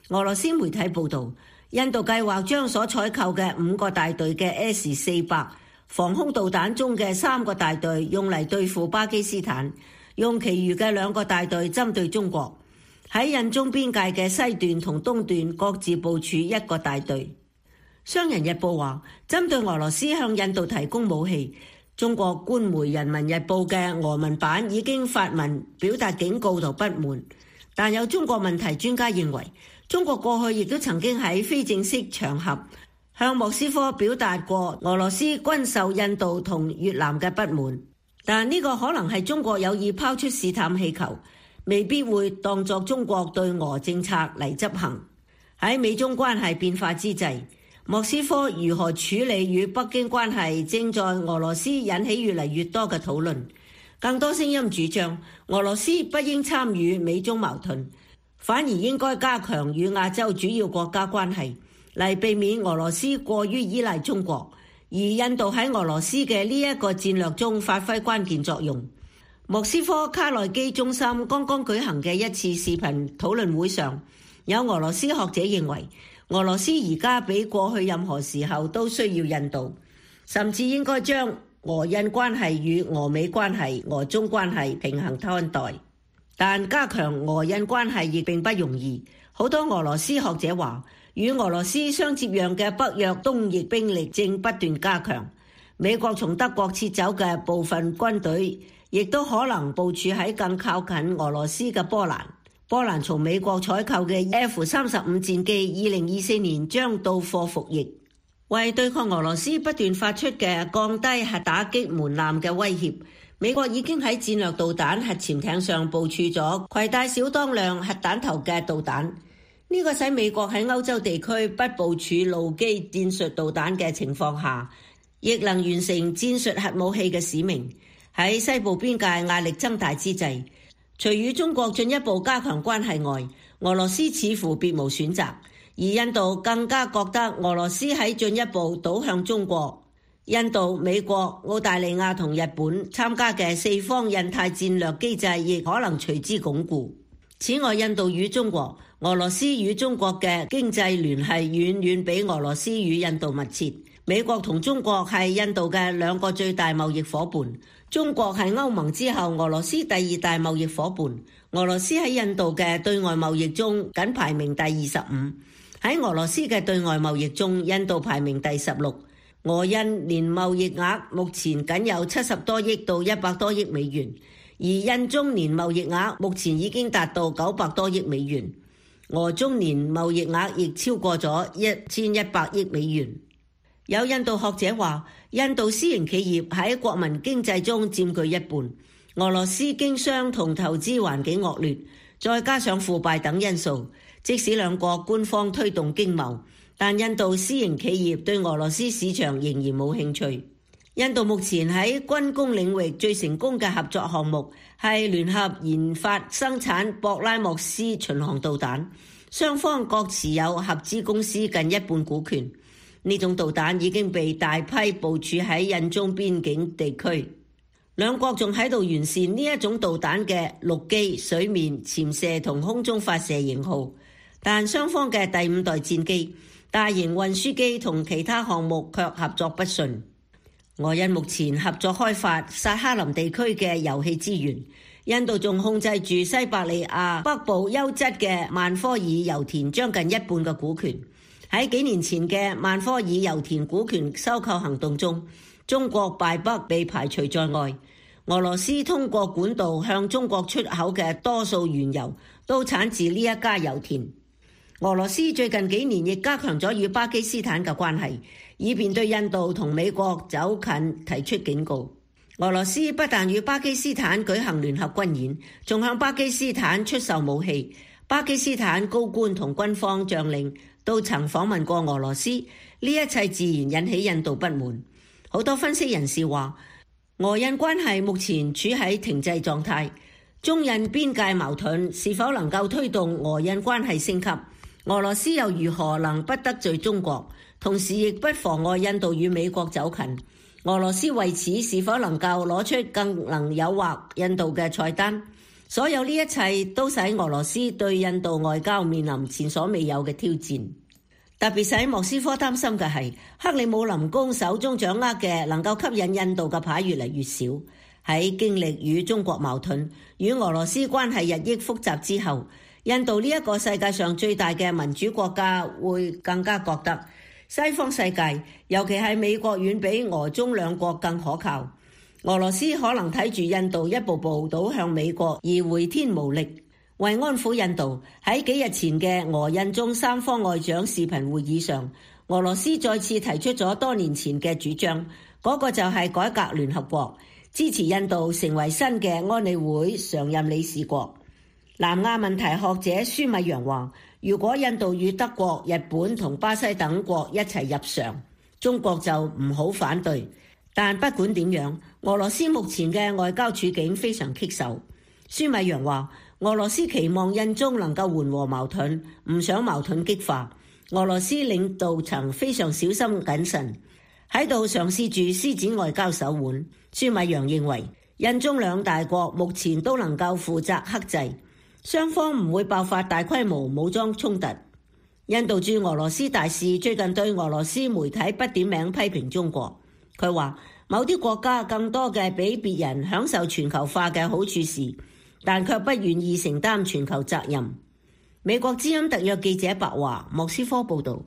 [SPEAKER 10] 俄羅斯媒體報導，印度計劃將所採購嘅5個大隊嘅 S-400防空導彈中嘅3個大隊用嚟對付巴基斯坦，用其餘嘅2個大隊針對中國。喺印中邊界嘅西段同東段各自部署1個大隊。商人日報話，針對俄羅斯向印度提供武器，中國官媒人民日報嘅俄文版已經發文表達警告同不滿。但有中國問題專家認為，中國過去亦都曾經喺非正式場合向莫斯科表達過俄羅斯軍售印度同越南嘅不滿，但呢個可能係中國有意拋出試探氣球，未必會當作中國對俄政策嚟執行。喺美中關係變化之際，莫斯科如何處理與北京關係正在俄羅斯引起越嚟越多嘅討論。更多聲音主張俄羅斯不應參與美中矛盾，反而應該加強與亞洲主要國家關係，嚟避免俄羅斯過於依賴中國，而印度喺俄羅斯嘅呢一個戰略中發揮關鍵作用。莫斯科卡內基中心剛剛舉行嘅一次視頻討論會上，有俄羅斯學者認為，俄羅斯而家比過去任何時候都需要印度，甚至應該將俄印關係與俄美關係、俄中關係平衡看待。但加強俄印關係亦並不容易。好多俄羅斯學者話，與俄羅斯相接壤嘅北約東翼兵力正不斷加強，美國從德國撤走嘅部分軍隊亦都可能部署喺更靠近俄羅斯嘅波蘭。波蘭從美國採購嘅 F-35戰機2024年將到貨服役。為對抗俄羅斯不斷發出嘅降低核打擊門檻嘅威脅，美國已經喺戰略導彈核潛艇上部署咗攜帶小當量核彈頭嘅導彈。呢個使美國喺歐洲地區不部署陸基戰術導彈嘅情況下，亦能完成戰術核武器嘅使命。喺西部邊界壓力增大之際，除與中國進一步加強關係外，俄羅斯似乎別無選擇。而印度更加覺得俄羅斯喺進一步倒向中國。印度、美國、澳大利亞同日本參加嘅4方印太戰略機制亦可能隨之鞏固。此外，印度與中國、俄羅斯與中國嘅經濟聯繫遠遠比俄羅斯與印度密切。美國同中國係印度嘅2個最大貿易夥伴，中國係歐盟之後俄羅斯第2大貿易夥伴。俄羅斯喺印度嘅對外貿易中僅排名第25。喺俄羅斯嘅對外貿易中，印度排名第16。俄印年貿易額目前僅有70多億到100多億美元，而印中年貿易額目前已經達到900多億美元，俄中年貿易額亦超過咗1100億美元。有印度學者話，印度私營企業喺國民經濟中佔據一半。俄羅斯經商同投資環境惡劣，再加上腐敗等因素，即使兩國官方推動經貿，但印度私營企業對俄羅斯市場仍然冇興趣。印度目前喺軍工領域最成功嘅合作項目係聯合研發生產博拉莫斯巡航導彈，雙方各持有合資公司近一半股權。呢種導彈已經被大批部署喺印中邊境地區。兩國仲喺度完善呢一種導彈嘅陸基、水面、潛射同空中發射型號，但雙方嘅第5代戰機、大型運輸機同其他項目卻合作不順。俄印目前合作開發薩哈林地區嘅油氣資源，印度仲控制住西伯利亞北部優質嘅曼科爾油田將近一半嘅股權。喺幾年前嘅曼科爾油田股權收購行動中，中國敗北被排除在外。俄羅斯通過管道向中國出口嘅多數原油都產自呢一家油田。俄羅斯最近幾年亦加強咗與巴基斯坦嘅關係，以便對印度同美國走近提出警告。俄羅斯不但與巴基斯坦舉行聯合軍演，仲向巴基斯坦出售武器。巴基斯坦高官同軍方將領都曾訪問過俄羅斯，呢一切自然引起印度不滿。好多分析人士話，俄印關係目前處喺停滯狀態，中印邊界矛盾是否能夠推動俄印關係升級？俄羅斯又如何能不得罪中國，同時亦不妨礙印度與美國走近？俄羅斯為此是否能夠攞出更能誘惑印度嘅菜單？ 所有呢一切都使俄羅斯對印度外交面臨前所未有嘅挑戰。特別使莫斯科擔心嘅係，克里姆林宮手中掌握嘅能夠吸引印度嘅牌越嚟越少。喺經歷與中國矛盾、與俄羅斯關係日益複雜之後，印度呢一個世界上最大嘅民主國家會更加覺得西方世界，尤其係美國遠比俄中兩國更可靠。俄羅斯可能睇住印度一步步倒向美國而回天無力。為安撫印度，喺幾日前嘅俄印中三方外長視頻會議上，俄羅斯再次提出咗多年前嘅主張，嗰個就係改革聯合國，支持印度成為新嘅安理會常任理事國。南亞問題學者舒米揚話，如果印度與德國、日本同巴西等國一齊入常，中國就唔好反對。但不管點樣，俄羅斯目前嘅外交處境非常棘手。舒米揚話，俄羅斯期望印中能夠緩和矛盾，唔想矛盾激化。俄羅斯領導層非常小心謹慎，喺度嘗試住施展外交手腕。舒米揚認為，印中兩大國目前都能夠負責克制，雙方唔會爆發大規模武裝衝突。印度駐俄羅斯大使最近對俄羅斯媒體不點名批評中國。佢話，某啲國家更多嘅比別人享受全球化嘅好處時，但卻不願意承擔全球責任。美國之音特約記者白華，莫斯科報導。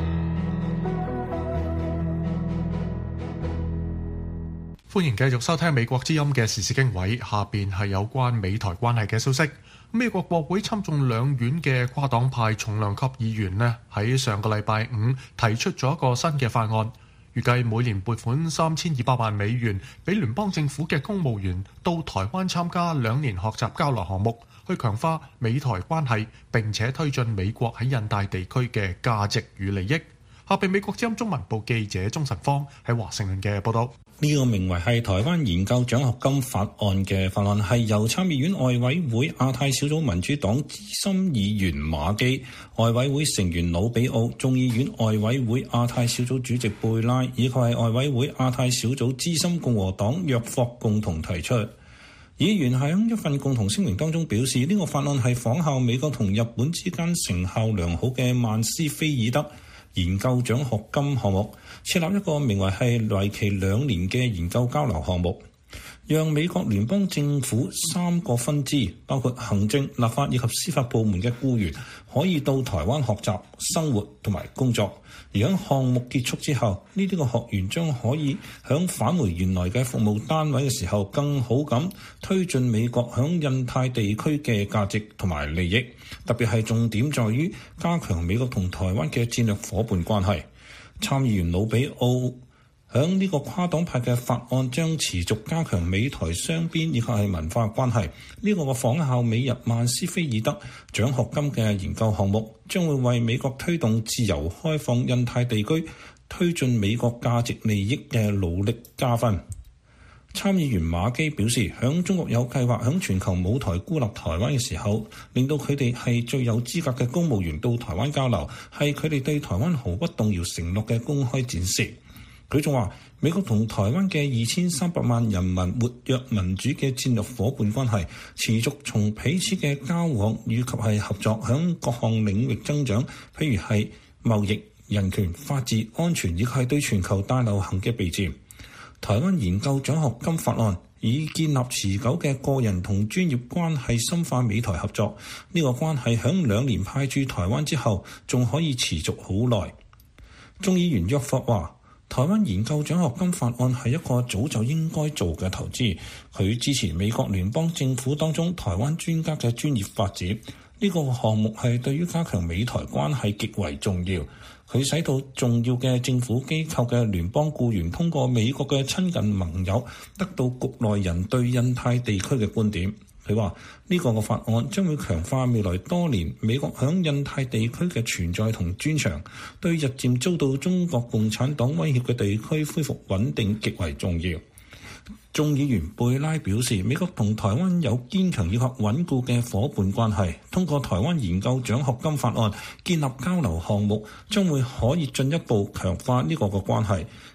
[SPEAKER 1] 歡迎繼續收聽美國之音嘅時事經緯，下邊係有關美台關係嘅消息。美國國會參眾兩院嘅跨黨派重量級議員呢，喺上個禮拜五提出咗一個新嘅法案，預計每年撥款3200萬美元俾聯邦政府嘅公務員到台灣參加2年學習交流項目，去強化美台關係，並且推進美國喺印太地區嘅價值與利益。下邊美國之音中文部記者鐘晨芳喺華盛頓嘅報道。
[SPEAKER 9] 呢個名為係台灣研究獎學金法案嘅法案，係由參議院外委會亞太小組民主黨資深議員馬基、外委會成員魯比奧、眾議院外委會亞太小組主席貝拉，以及係外委會亞太小組資深共和黨約霍共同提出。議員喺一份共同聲明當中表示，呢個法案係仿效美國同日本之間成效良好嘅曼斯菲爾德研究獎學金項目，設立一個名為係為期2年嘅研究交流項目，讓美國聯邦政府3個分支，包括行政、立法以及司法部門嘅僱員，可以到台灣學習、生活同埋工作。而喺項目結束之後，呢啲個學員將可以響返回原來嘅服務單位嘅時候，更好咁推進美國響印太地區嘅價值同埋利益。特別係重點在於加強美國同台灣嘅戰略夥伴關係。參議員魯比奧響呢個跨黨派嘅法案將持續加強美台雙邊以及係文化關係。呢個仿效美日曼斯菲爾德獎學金嘅研究項目，將會為美國推動自由開放印太地區、推進美國價值利益嘅努力加分。參議員馬基表示，響中國有計劃響全球舞台孤立台灣嘅時候，令到佢哋係最有資格嘅公務員到台灣交流，係佢哋對台灣毫不動搖承諾嘅公開展示。佢仲話，美國同台灣嘅2300萬人民活躍民主嘅戰略夥伴關係，持續從彼此嘅交往以及係合作響各項領域增長，譬如係貿易、人權、法治、安全以及係對全球大流行嘅備戰。台灣研究獎學金法案以建立持久嘅個人同專業關係，深化美台合作。呢個關係響2年派駐台灣之後，仲可以持續好耐。眾議員約霍話，台灣研究獎學金法案係一個早就應該做嘅投資，佢支持美國聯邦政府當中台灣專家嘅專業發展。呢個項目係對於加強美台關係極為重要，佢使到重要嘅政府機構嘅聯邦僱員通過美國嘅親近盟友，得到局內人對印太地區嘅觀點。佢話呢個法案將會強化未來多年美國響印太地區嘅存在同專長，對日漸遭到中國共產黨威脅嘅地區恢復穩定極為重要。眾議員貝拉表示，美國同台灣有堅強以及穩固嘅夥伴關係，通過台灣研究獎學金法案建立交流項目，將會可以進一步強化呢個關係。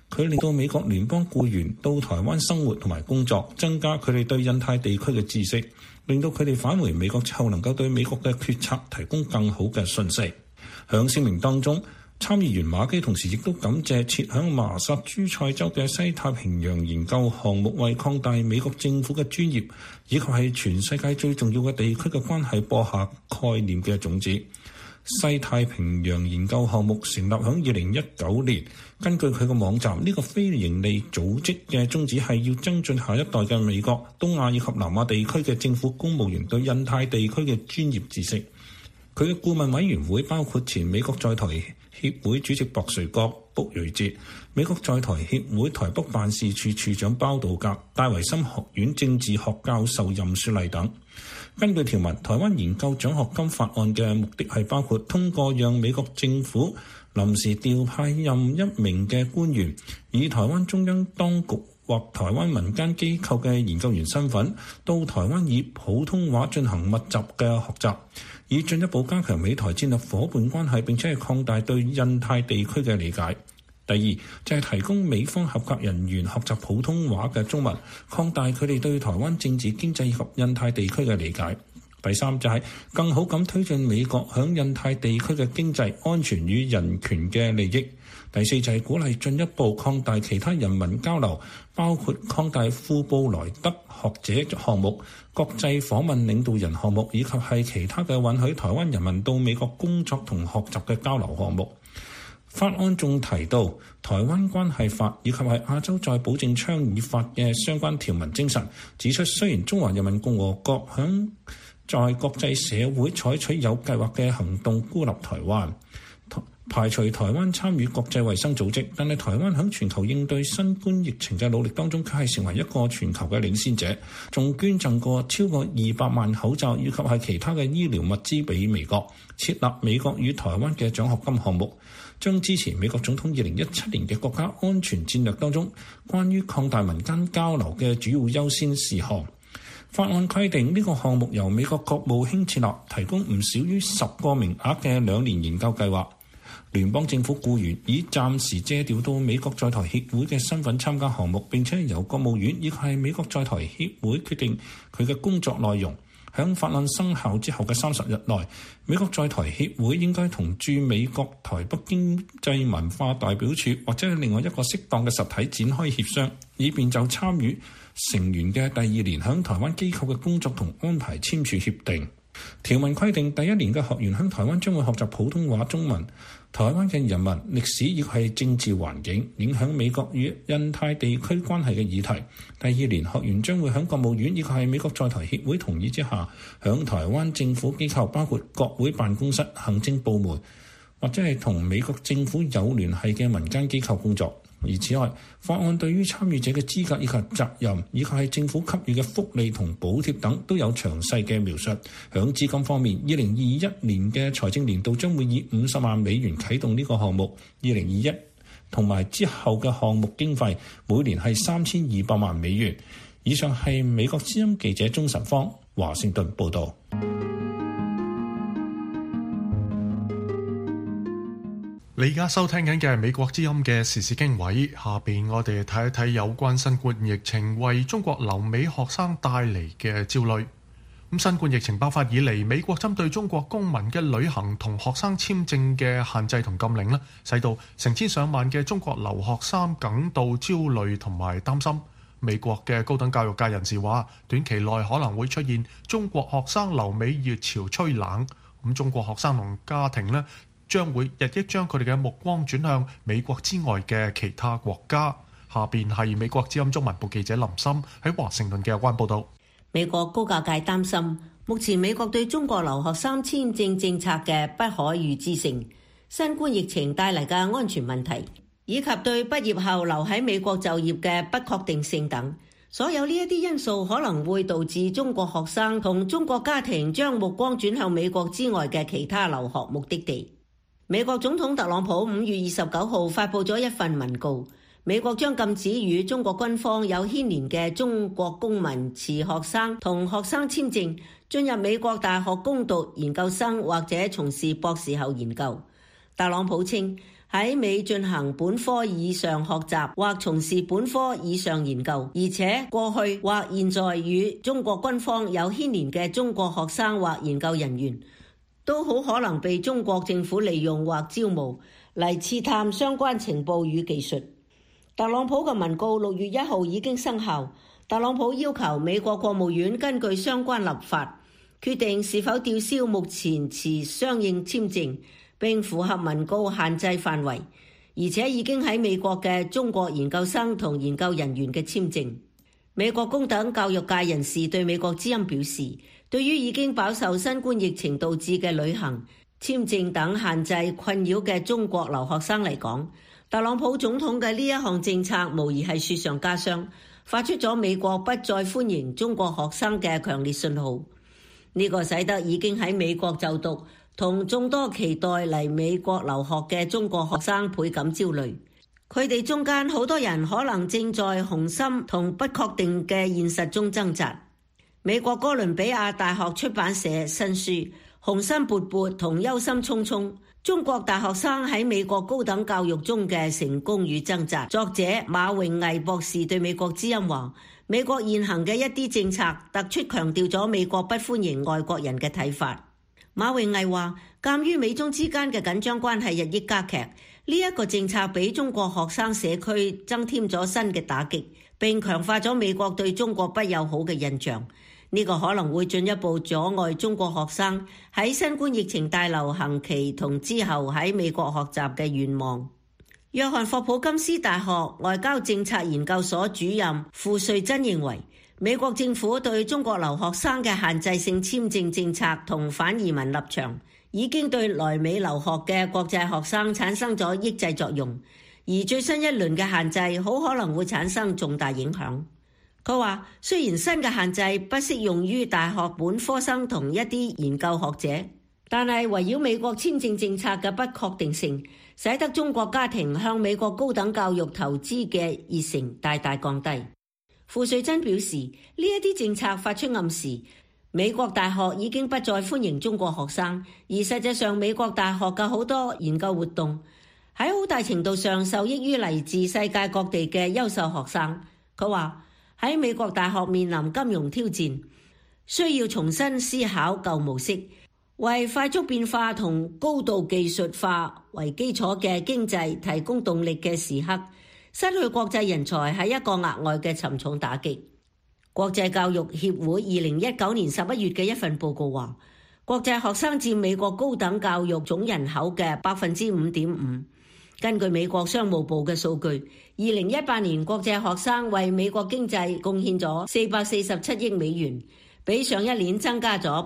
[SPEAKER 9] 佢令到美國聯邦僱員到台灣生活同埋工作，增加佢哋對印太地區嘅知識，令到佢哋返回美國之後能夠對美國嘅決策提供更好嘅訊息。響聲明當中，參議員馬基同時亦都感謝設響麻薩諸塞州嘅西太平洋研究項目為擴大美國政府嘅專業，以及係全世界最重要嘅地區嘅關係播下概念嘅種子。西太平洋研究項目成立響2019年，根據佢個網站，呢個非營利組織嘅宗旨係要增進下一代嘅美國、東亞以及南亞地區嘅政府公務員對印太地區嘅專業知識。佢嘅顧問委員會包括前美國在台協會主席博瑞國、卜瑞哲、美國在台協會台北辦事處處長包道格、戴維森學院政治學教授任雪麗等。根據條文，台灣研究獎學金法案嘅目的係包括通過讓美國政府臨時調派任一名嘅官員，以台灣中央當局或台灣民間機構嘅研究員身份，到台灣以普通話進行密集嘅學習，以進一步加強美台戰略夥伴關係，並且係擴大對印太地區嘅理解。第二就係提供美方合格人員學習普通話嘅中文，擴大佢哋對台灣政治經濟以及印太地區嘅理解。第三就係更好咁推進美國響印太地區嘅經濟、安全與人權嘅利益。第四就係鼓勵進一步擴大其他人民交流，包括擴大富布萊德學者項目、國際訪問領導人項目，以及係其他嘅允許台灣人民到美國工作同學習嘅交流項目。法案仲提到台灣關係法以及係亞洲再保證倡議法嘅相關條文精神，指出雖然中華人民共和國在國際社會採取有計劃嘅行動孤立台灣，排除台灣參與國際衛生組織，但係台灣喺全球應對新冠疫情嘅努力當中，佢係成為一個全球嘅領先者，仲捐贈過超過200萬口罩以及係其他嘅醫療物資俾美國，設立美國與台灣嘅獎學金項目，將支持美國總統2017年嘅國家安全戰略當中關於擴大民間交流嘅主要優先事項。法案規定呢個項目由美國國務卿設立，提供唔少於10個名額嘅2年研究計劃。聯邦政府僱員以暫時借調到美國在台協會嘅身份參加項目，並且由國務院以及係美國在台協會決定佢嘅工作內容。響法案生效之後嘅30日內，美國在台協會應該同駐美國台北經濟文化代表處或者係另外一個適當嘅實體展開協商，以便就參與成員嘅第2年響台灣機構嘅工作同安排簽署協定。條文規定，第1年嘅學員響台灣將會學習普通話、中文、台灣嘅人文、歷史亦係政治環境影響美國與印太地區關係嘅議題。第2年學員將會響國務院亦係美國在台協會同意之下，響台灣政府機構包括國會辦公室、行政部門或者係同美國政府有聯繫嘅民間機構工作。而此外，法案對於參與者嘅資格以及責任，以及係政府給予嘅福利同補貼等都有詳細嘅描述。響資金方面，2021年嘅財政年度將會以50萬美元啟動呢個項目，2021同埋之後嘅項目經費每年係3200萬美元。以上係美國之音記者鍾晨芳華盛頓報導。
[SPEAKER 1] 你而家收聽緊嘅係美國之音嘅時事經緯，下邊我哋睇一睇有關新冠疫情為中國留美學生帶嚟嘅焦慮。新冠疫情爆發以嚟，美國針對中國公民嘅旅行同學生簽證嘅限制同禁令咧，使到成千上萬嘅中國留學生感到焦慮同埋擔心。美國嘅高等教育界人士話，短期內可能會出現中國學生留美熱潮吹冷。中國學生同家庭咧，將會日益將佢哋嘅目光轉向美國之外嘅其他國家。下邊係美國之音中文部記者林森喺華盛頓嘅有關報導。
[SPEAKER 10] 美國高教界擔心，目前美國對中國留學生簽證政策嘅不可預知性、新冠疫情帶嚟嘅安全問題，以及對畢業後留喺美國就業嘅不確定性等，所有呢一啲因素可能會導致中國學生同中國家庭將目光轉向美國之外嘅其他留學目的地。美國總統特朗普5月29號發佈咗一份文告，美國將禁止與中國軍方有牽連嘅中國公民持學生同學生簽證進入美國大學攻讀研究生或者從事博士後研究。特朗普稱喺美進行本科以上學習或從事本科以上研究，而且過去或現在與中國軍方有牽連嘅中國學生或研究人員，都好可能被中國政府利用或招募嚟刺探相關情報與技術。特朗普嘅文告6月1號已經生效。特朗普要求美國國務院根據相關立法，決定是否吊銷目前持相應簽證並符合文告限制範圍，而且已經喺美國嘅中國研究生同研究人員嘅簽證。美國高等教育界人士對美國之音表示，對於已經飽受新冠疫情導致嘅旅行、簽證等限制困擾嘅中國留學生嚟講，特朗普總統嘅呢一項政策無疑係雪上加霜，發出咗美國不再歡迎中國學生嘅強烈信號。呢個使得已經喺美國就讀同眾多期待嚟美國留學嘅中國學生倍感焦慮。佢哋中間好多人可能正在雄心同不確定嘅現實中掙扎。美國哥倫比亞大學出版社新書《雄心勃勃同憂心忡忡：中國大學生喺美國高等教育中嘅成功與掙扎》，作者馬榮毅博士對美國之音話，美國現行嘅一啲政策突出強調咗美國不歡迎外國人嘅睇法。馬榮毅話，鑑於美中之間嘅緊張關係日益加劇，呢一個政策俾中國學生社區增添咗新嘅打擊，並強化咗美國對中國不友好嘅印象。呢個可能會進一步阻礙中國學生喺新冠疫情大流行期同之後喺美國學習嘅願望。約翰霍普金斯大學外交政策研究所主任傅瑞珍認為，美國政府對中國留學生嘅限制性簽證政策同反移民立場，已經對來美留學嘅國際學生產生咗抑制作用，而最新一輪嘅限制好可能會產生重大影響。佢話，雖然新嘅限制不適用於大學本科生同一啲研究學者，但係圍繞美國簽證政策嘅不確定性，使得中國家庭向美國高等教育投資嘅熱誠大大降低。傅瑞珍表示，呢一啲政策發出暗示，美國大學已經不再歡迎中國學生，而實際上美國大學嘅好多研究活動喺好大程度上受益於嚟自世界各地嘅優秀學生。佢話，喺美國大學面臨金融挑戰，需要重新思考舊模式，為快速變化同高度技術化為基礎嘅經濟提供動力嘅時刻，失去國際人才係一個額外嘅沉重打擊。國際教育協會2019年11月嘅一份報告話，國際學生佔美國高等教育總人口嘅 5.5%。根據美國商務部嘅數據，2018年國際學生為美國經濟貢獻咗447億美元，比上一年增加咗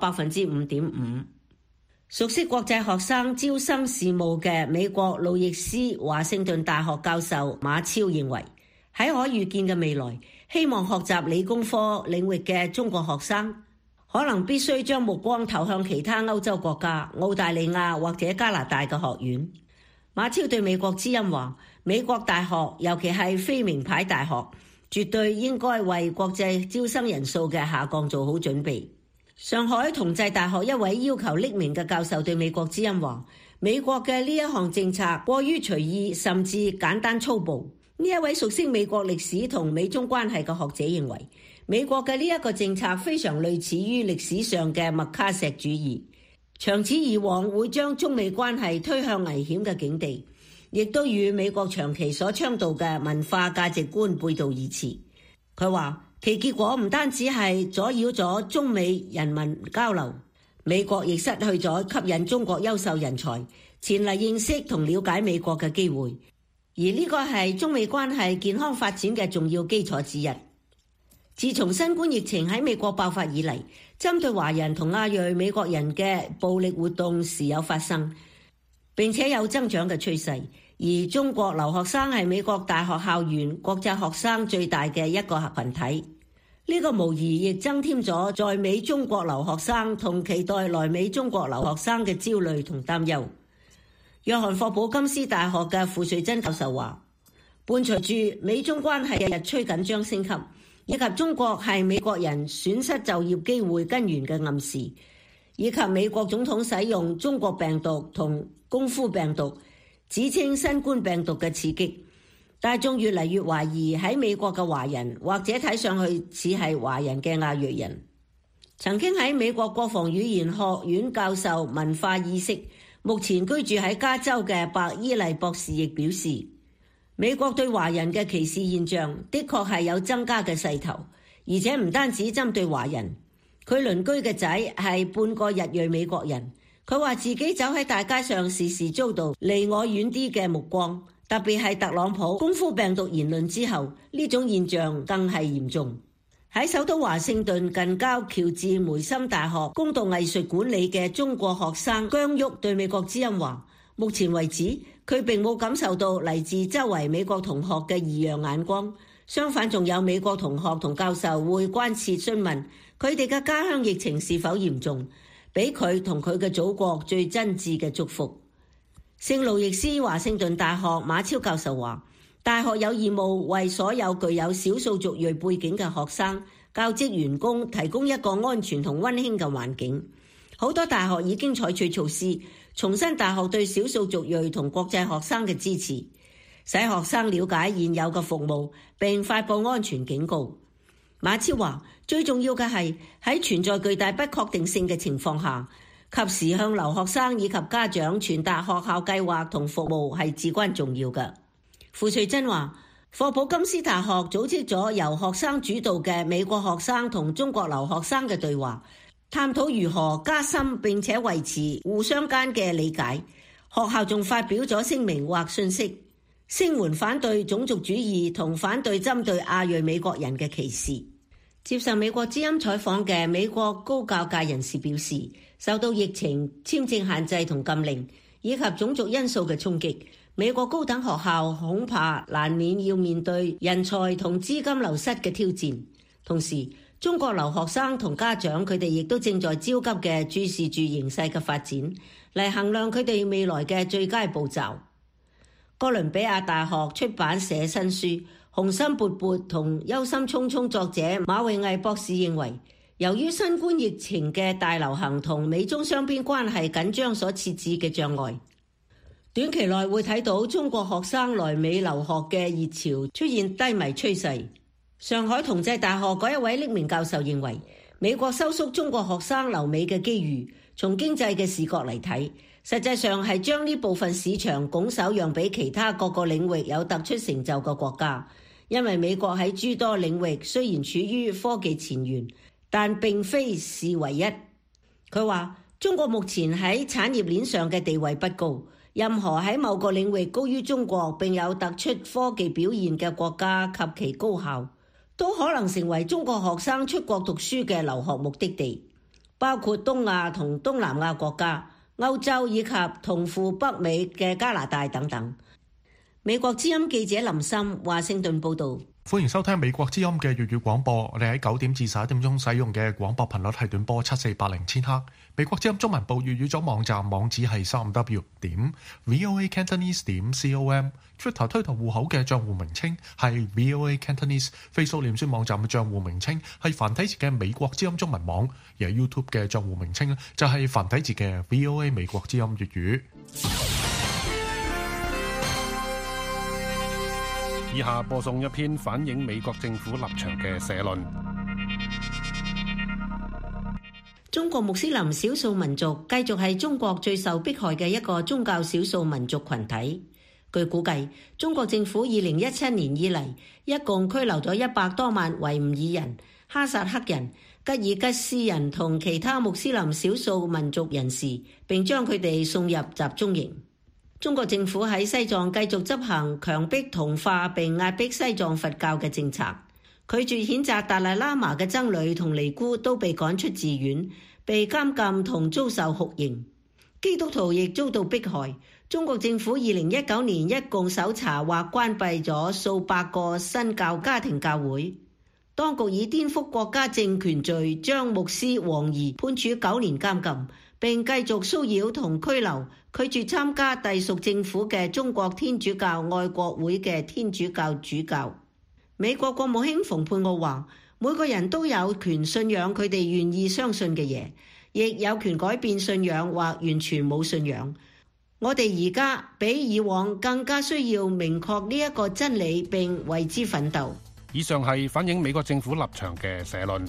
[SPEAKER 10] 5.5%。熟悉國際學生招生事務嘅美國路易斯華盛頓大學教授馬超認為，喺可預見嘅未來，希望學習理工科領域嘅中國學生可能必須將目光投向其他歐洲國家、澳大利亞或者加拿大嘅學院。馬超對美國之音話，美國大學尤其係非名牌大學絕對應該為國際招生人數嘅下降做好準備。上海同濟大學一位要求匿名嘅教授對美國之音話，美國嘅呢一項政策過於隨意，甚至簡單粗暴。呢一位熟悉美國歷史同美中關係嘅學者認為，美國嘅呢一個政策非常類似於歷史上嘅麥卡錫主義，長此以往會將中美關係推向危險嘅境地，亦都與美國長期所倡導嘅文化價值觀背道而馳。佢話，其結果唔單止係阻擾咗中美人民交流，美國亦失去咗吸引中國優秀人才前嚟認識同了解美國嘅機會，而呢個係中美關係健康發展嘅重要基礎之一。自從新冠疫情喺美國爆發以嚟，針對華人同亞裔美國人嘅暴力活動時有發生，並且有增長嘅趨勢。而中國留學生係美國大學校園國際學生最大嘅一個群體，呢個無疑亦增添咗在美中國留學生同期待來美中國留學生嘅焦慮同擔憂。約翰霍普金斯大學嘅傅瑞珍教授話，伴隨住美中關係嘅日趨緊張升級，以及中國係美國人損失就業機會根源嘅暗示，以及美國總統使用中國病毒同功夫病毒指稱新冠病毒嘅刺激。大眾越嚟越懷疑喺美國嘅華人，或者睇上去似係華人嘅亞裔人。曾經喺美國國防語言學院教授文化意識，目前居住喺加州嘅白伊麗博士亦表示，美國對華人嘅歧視現象的確係有增加嘅勢頭，而且唔單止針對華人。佢鄰居嘅仔係半個日裔美國人，佢話自己走喺大街上時時遭到離我遠啲嘅目光，特別係特朗普功夫病毒言論之後，呢種現象更係嚴重。喺首都華盛頓近郊喬治梅森大學攻讀藝術管理嘅中國學生姜旭對美國之音話，目前為止佢並冇感受到嚟自周圍美國同學嘅異樣眼光，相反仲有美國同學同教授會關切詢問佢哋嘅家鄉疫情是否嚴重，俾佢同佢嘅祖國最真摯嘅祝福。聖路易斯華盛頓大學馬超教授話，大學有義務為所有具有少數族裔背景嘅學生、教職員工提供一個安全同溫馨嘅環境。好多大學已經採取措施，重申大學對少數族裔同國際學生嘅支持，使學生了解現有嘅服務並發佈安全警告。馬超話，最重要嘅係喺存在巨大不確定性嘅情況下，及時向留學生以及家長傳達學校計劃同服務係至關重要嘅。傅瑞珍話，霍普金斯大學組織咗由學生主導嘅美國學生同中國留學生嘅對話，探討如何加深並且維持互相間嘅理解。學校仲發表咗聲明或信息，聲援反對種族主義同反對針對亞裔美國人嘅歧視。接受美國之音採訪嘅美國高教界人士表示，受到疫情、簽證限制同禁令以及種族因素嘅衝擊，美國高等學校恐怕難免要面對人才同資金流失嘅挑戰。同時，中國留學生同家長佢哋亦都正在焦急嘅注視住形勢嘅發展，嚟衡量佢哋未來嘅最佳步驟。哥倫比亞大學出版社新書《雄心勃勃》同憂心忡忡作者馬永毅博士認為，由於新冠疫情嘅大流行同美中雙邊關係緊張所設置嘅障礙，短期內會睇到中國學生來美留學嘅熱潮出現低迷趨勢。上海同濟大學嗰一位匿名教授認為，美國收縮中國學生留美嘅機遇，從經濟嘅視角嚟睇，實際上係將呢部分市場拱手讓俾其他各個領域有突出成就嘅國家。因為美國喺諸多領域雖然處於科技前沿，但並非是唯一。佢話，中國目前喺產業鏈上嘅地位不高，任何喺某個領域高於中國並有突出科技表現嘅國家及其高校，都可能成為中國學生出國讀書嘅留學目的地，包括東亞同東南亞國家、歐洲以及同赴北美嘅加拿大等等。美國之音記者林森華盛頓報道。
[SPEAKER 1] 歡迎收聽美國之音嘅粵語廣播。我哋喺9點至11點鐘使用嘅廣播頻率係短波7480千赫。美國之音中文部粵語組網站網址係3w.voacantonese.com。Twitter 推特戶口嘅賬戶名稱係 VOA Cantonese。Facebook 臉書網站嘅賬戶名稱係繁體字嘅美國之音中文網。而 YouTube 嘅賬戶名稱就係繁體字嘅 VOA 美國之音粵語。
[SPEAKER 2] 以下播送一篇反映美國政府立場嘅社論。
[SPEAKER 10] 中國穆斯林少數民族繼續係中國最受迫害嘅一個宗教少數民族群體。據估計，中國政府2017年以嚟一共拘留咗100多萬維吾爾人、哈薩克人、吉爾吉斯人同其他穆斯林少數民族人士，並將佢哋送入集中營。中國政府喺西藏繼續執行強迫同化並壓迫西藏佛教嘅政策，拒絕譴責達賴喇嘛嘅僧侶同尼姑都被趕出寺院，被監禁同遭受酷刑。基督徒亦遭到迫害。中國政府2019年一共搜查或關閉咗數百個新教家庭教會。當局以顛覆國家政權罪將牧師王怡判處9年監禁，並繼續騷擾同拘留拒絕參加隸屬政府嘅中國天主教愛國會嘅天主教主教。美國國務卿蓬佩奧話，每個人都有權信仰佢哋願意相信嘅嘢，亦有權改變信仰或完全冇信仰。 我哋而家比以往更加需要明確呢一個真理並為之奮鬥。
[SPEAKER 2] 以上係反映美國政府立場嘅社論。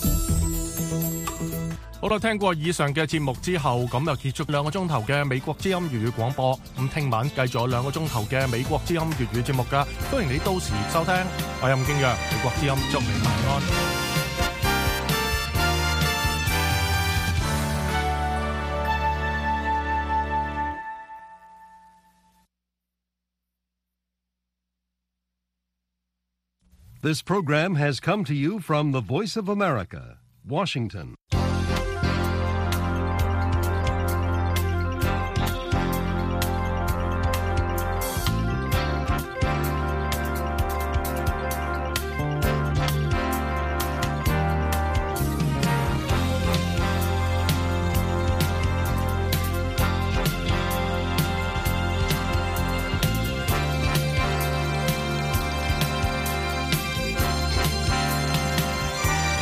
[SPEAKER 1] 好啦，聽過以上嘅節目之後，咁就結束2個鐘頭嘅美國之音粵語廣播。咁聽晚繼續有2個鐘頭嘅美國之音粵語節目㗎，歡迎你到時收聽。我係吳敬陽，美國之音祝你晚安。
[SPEAKER 11] This program has come to you from the Voice of America, Washington.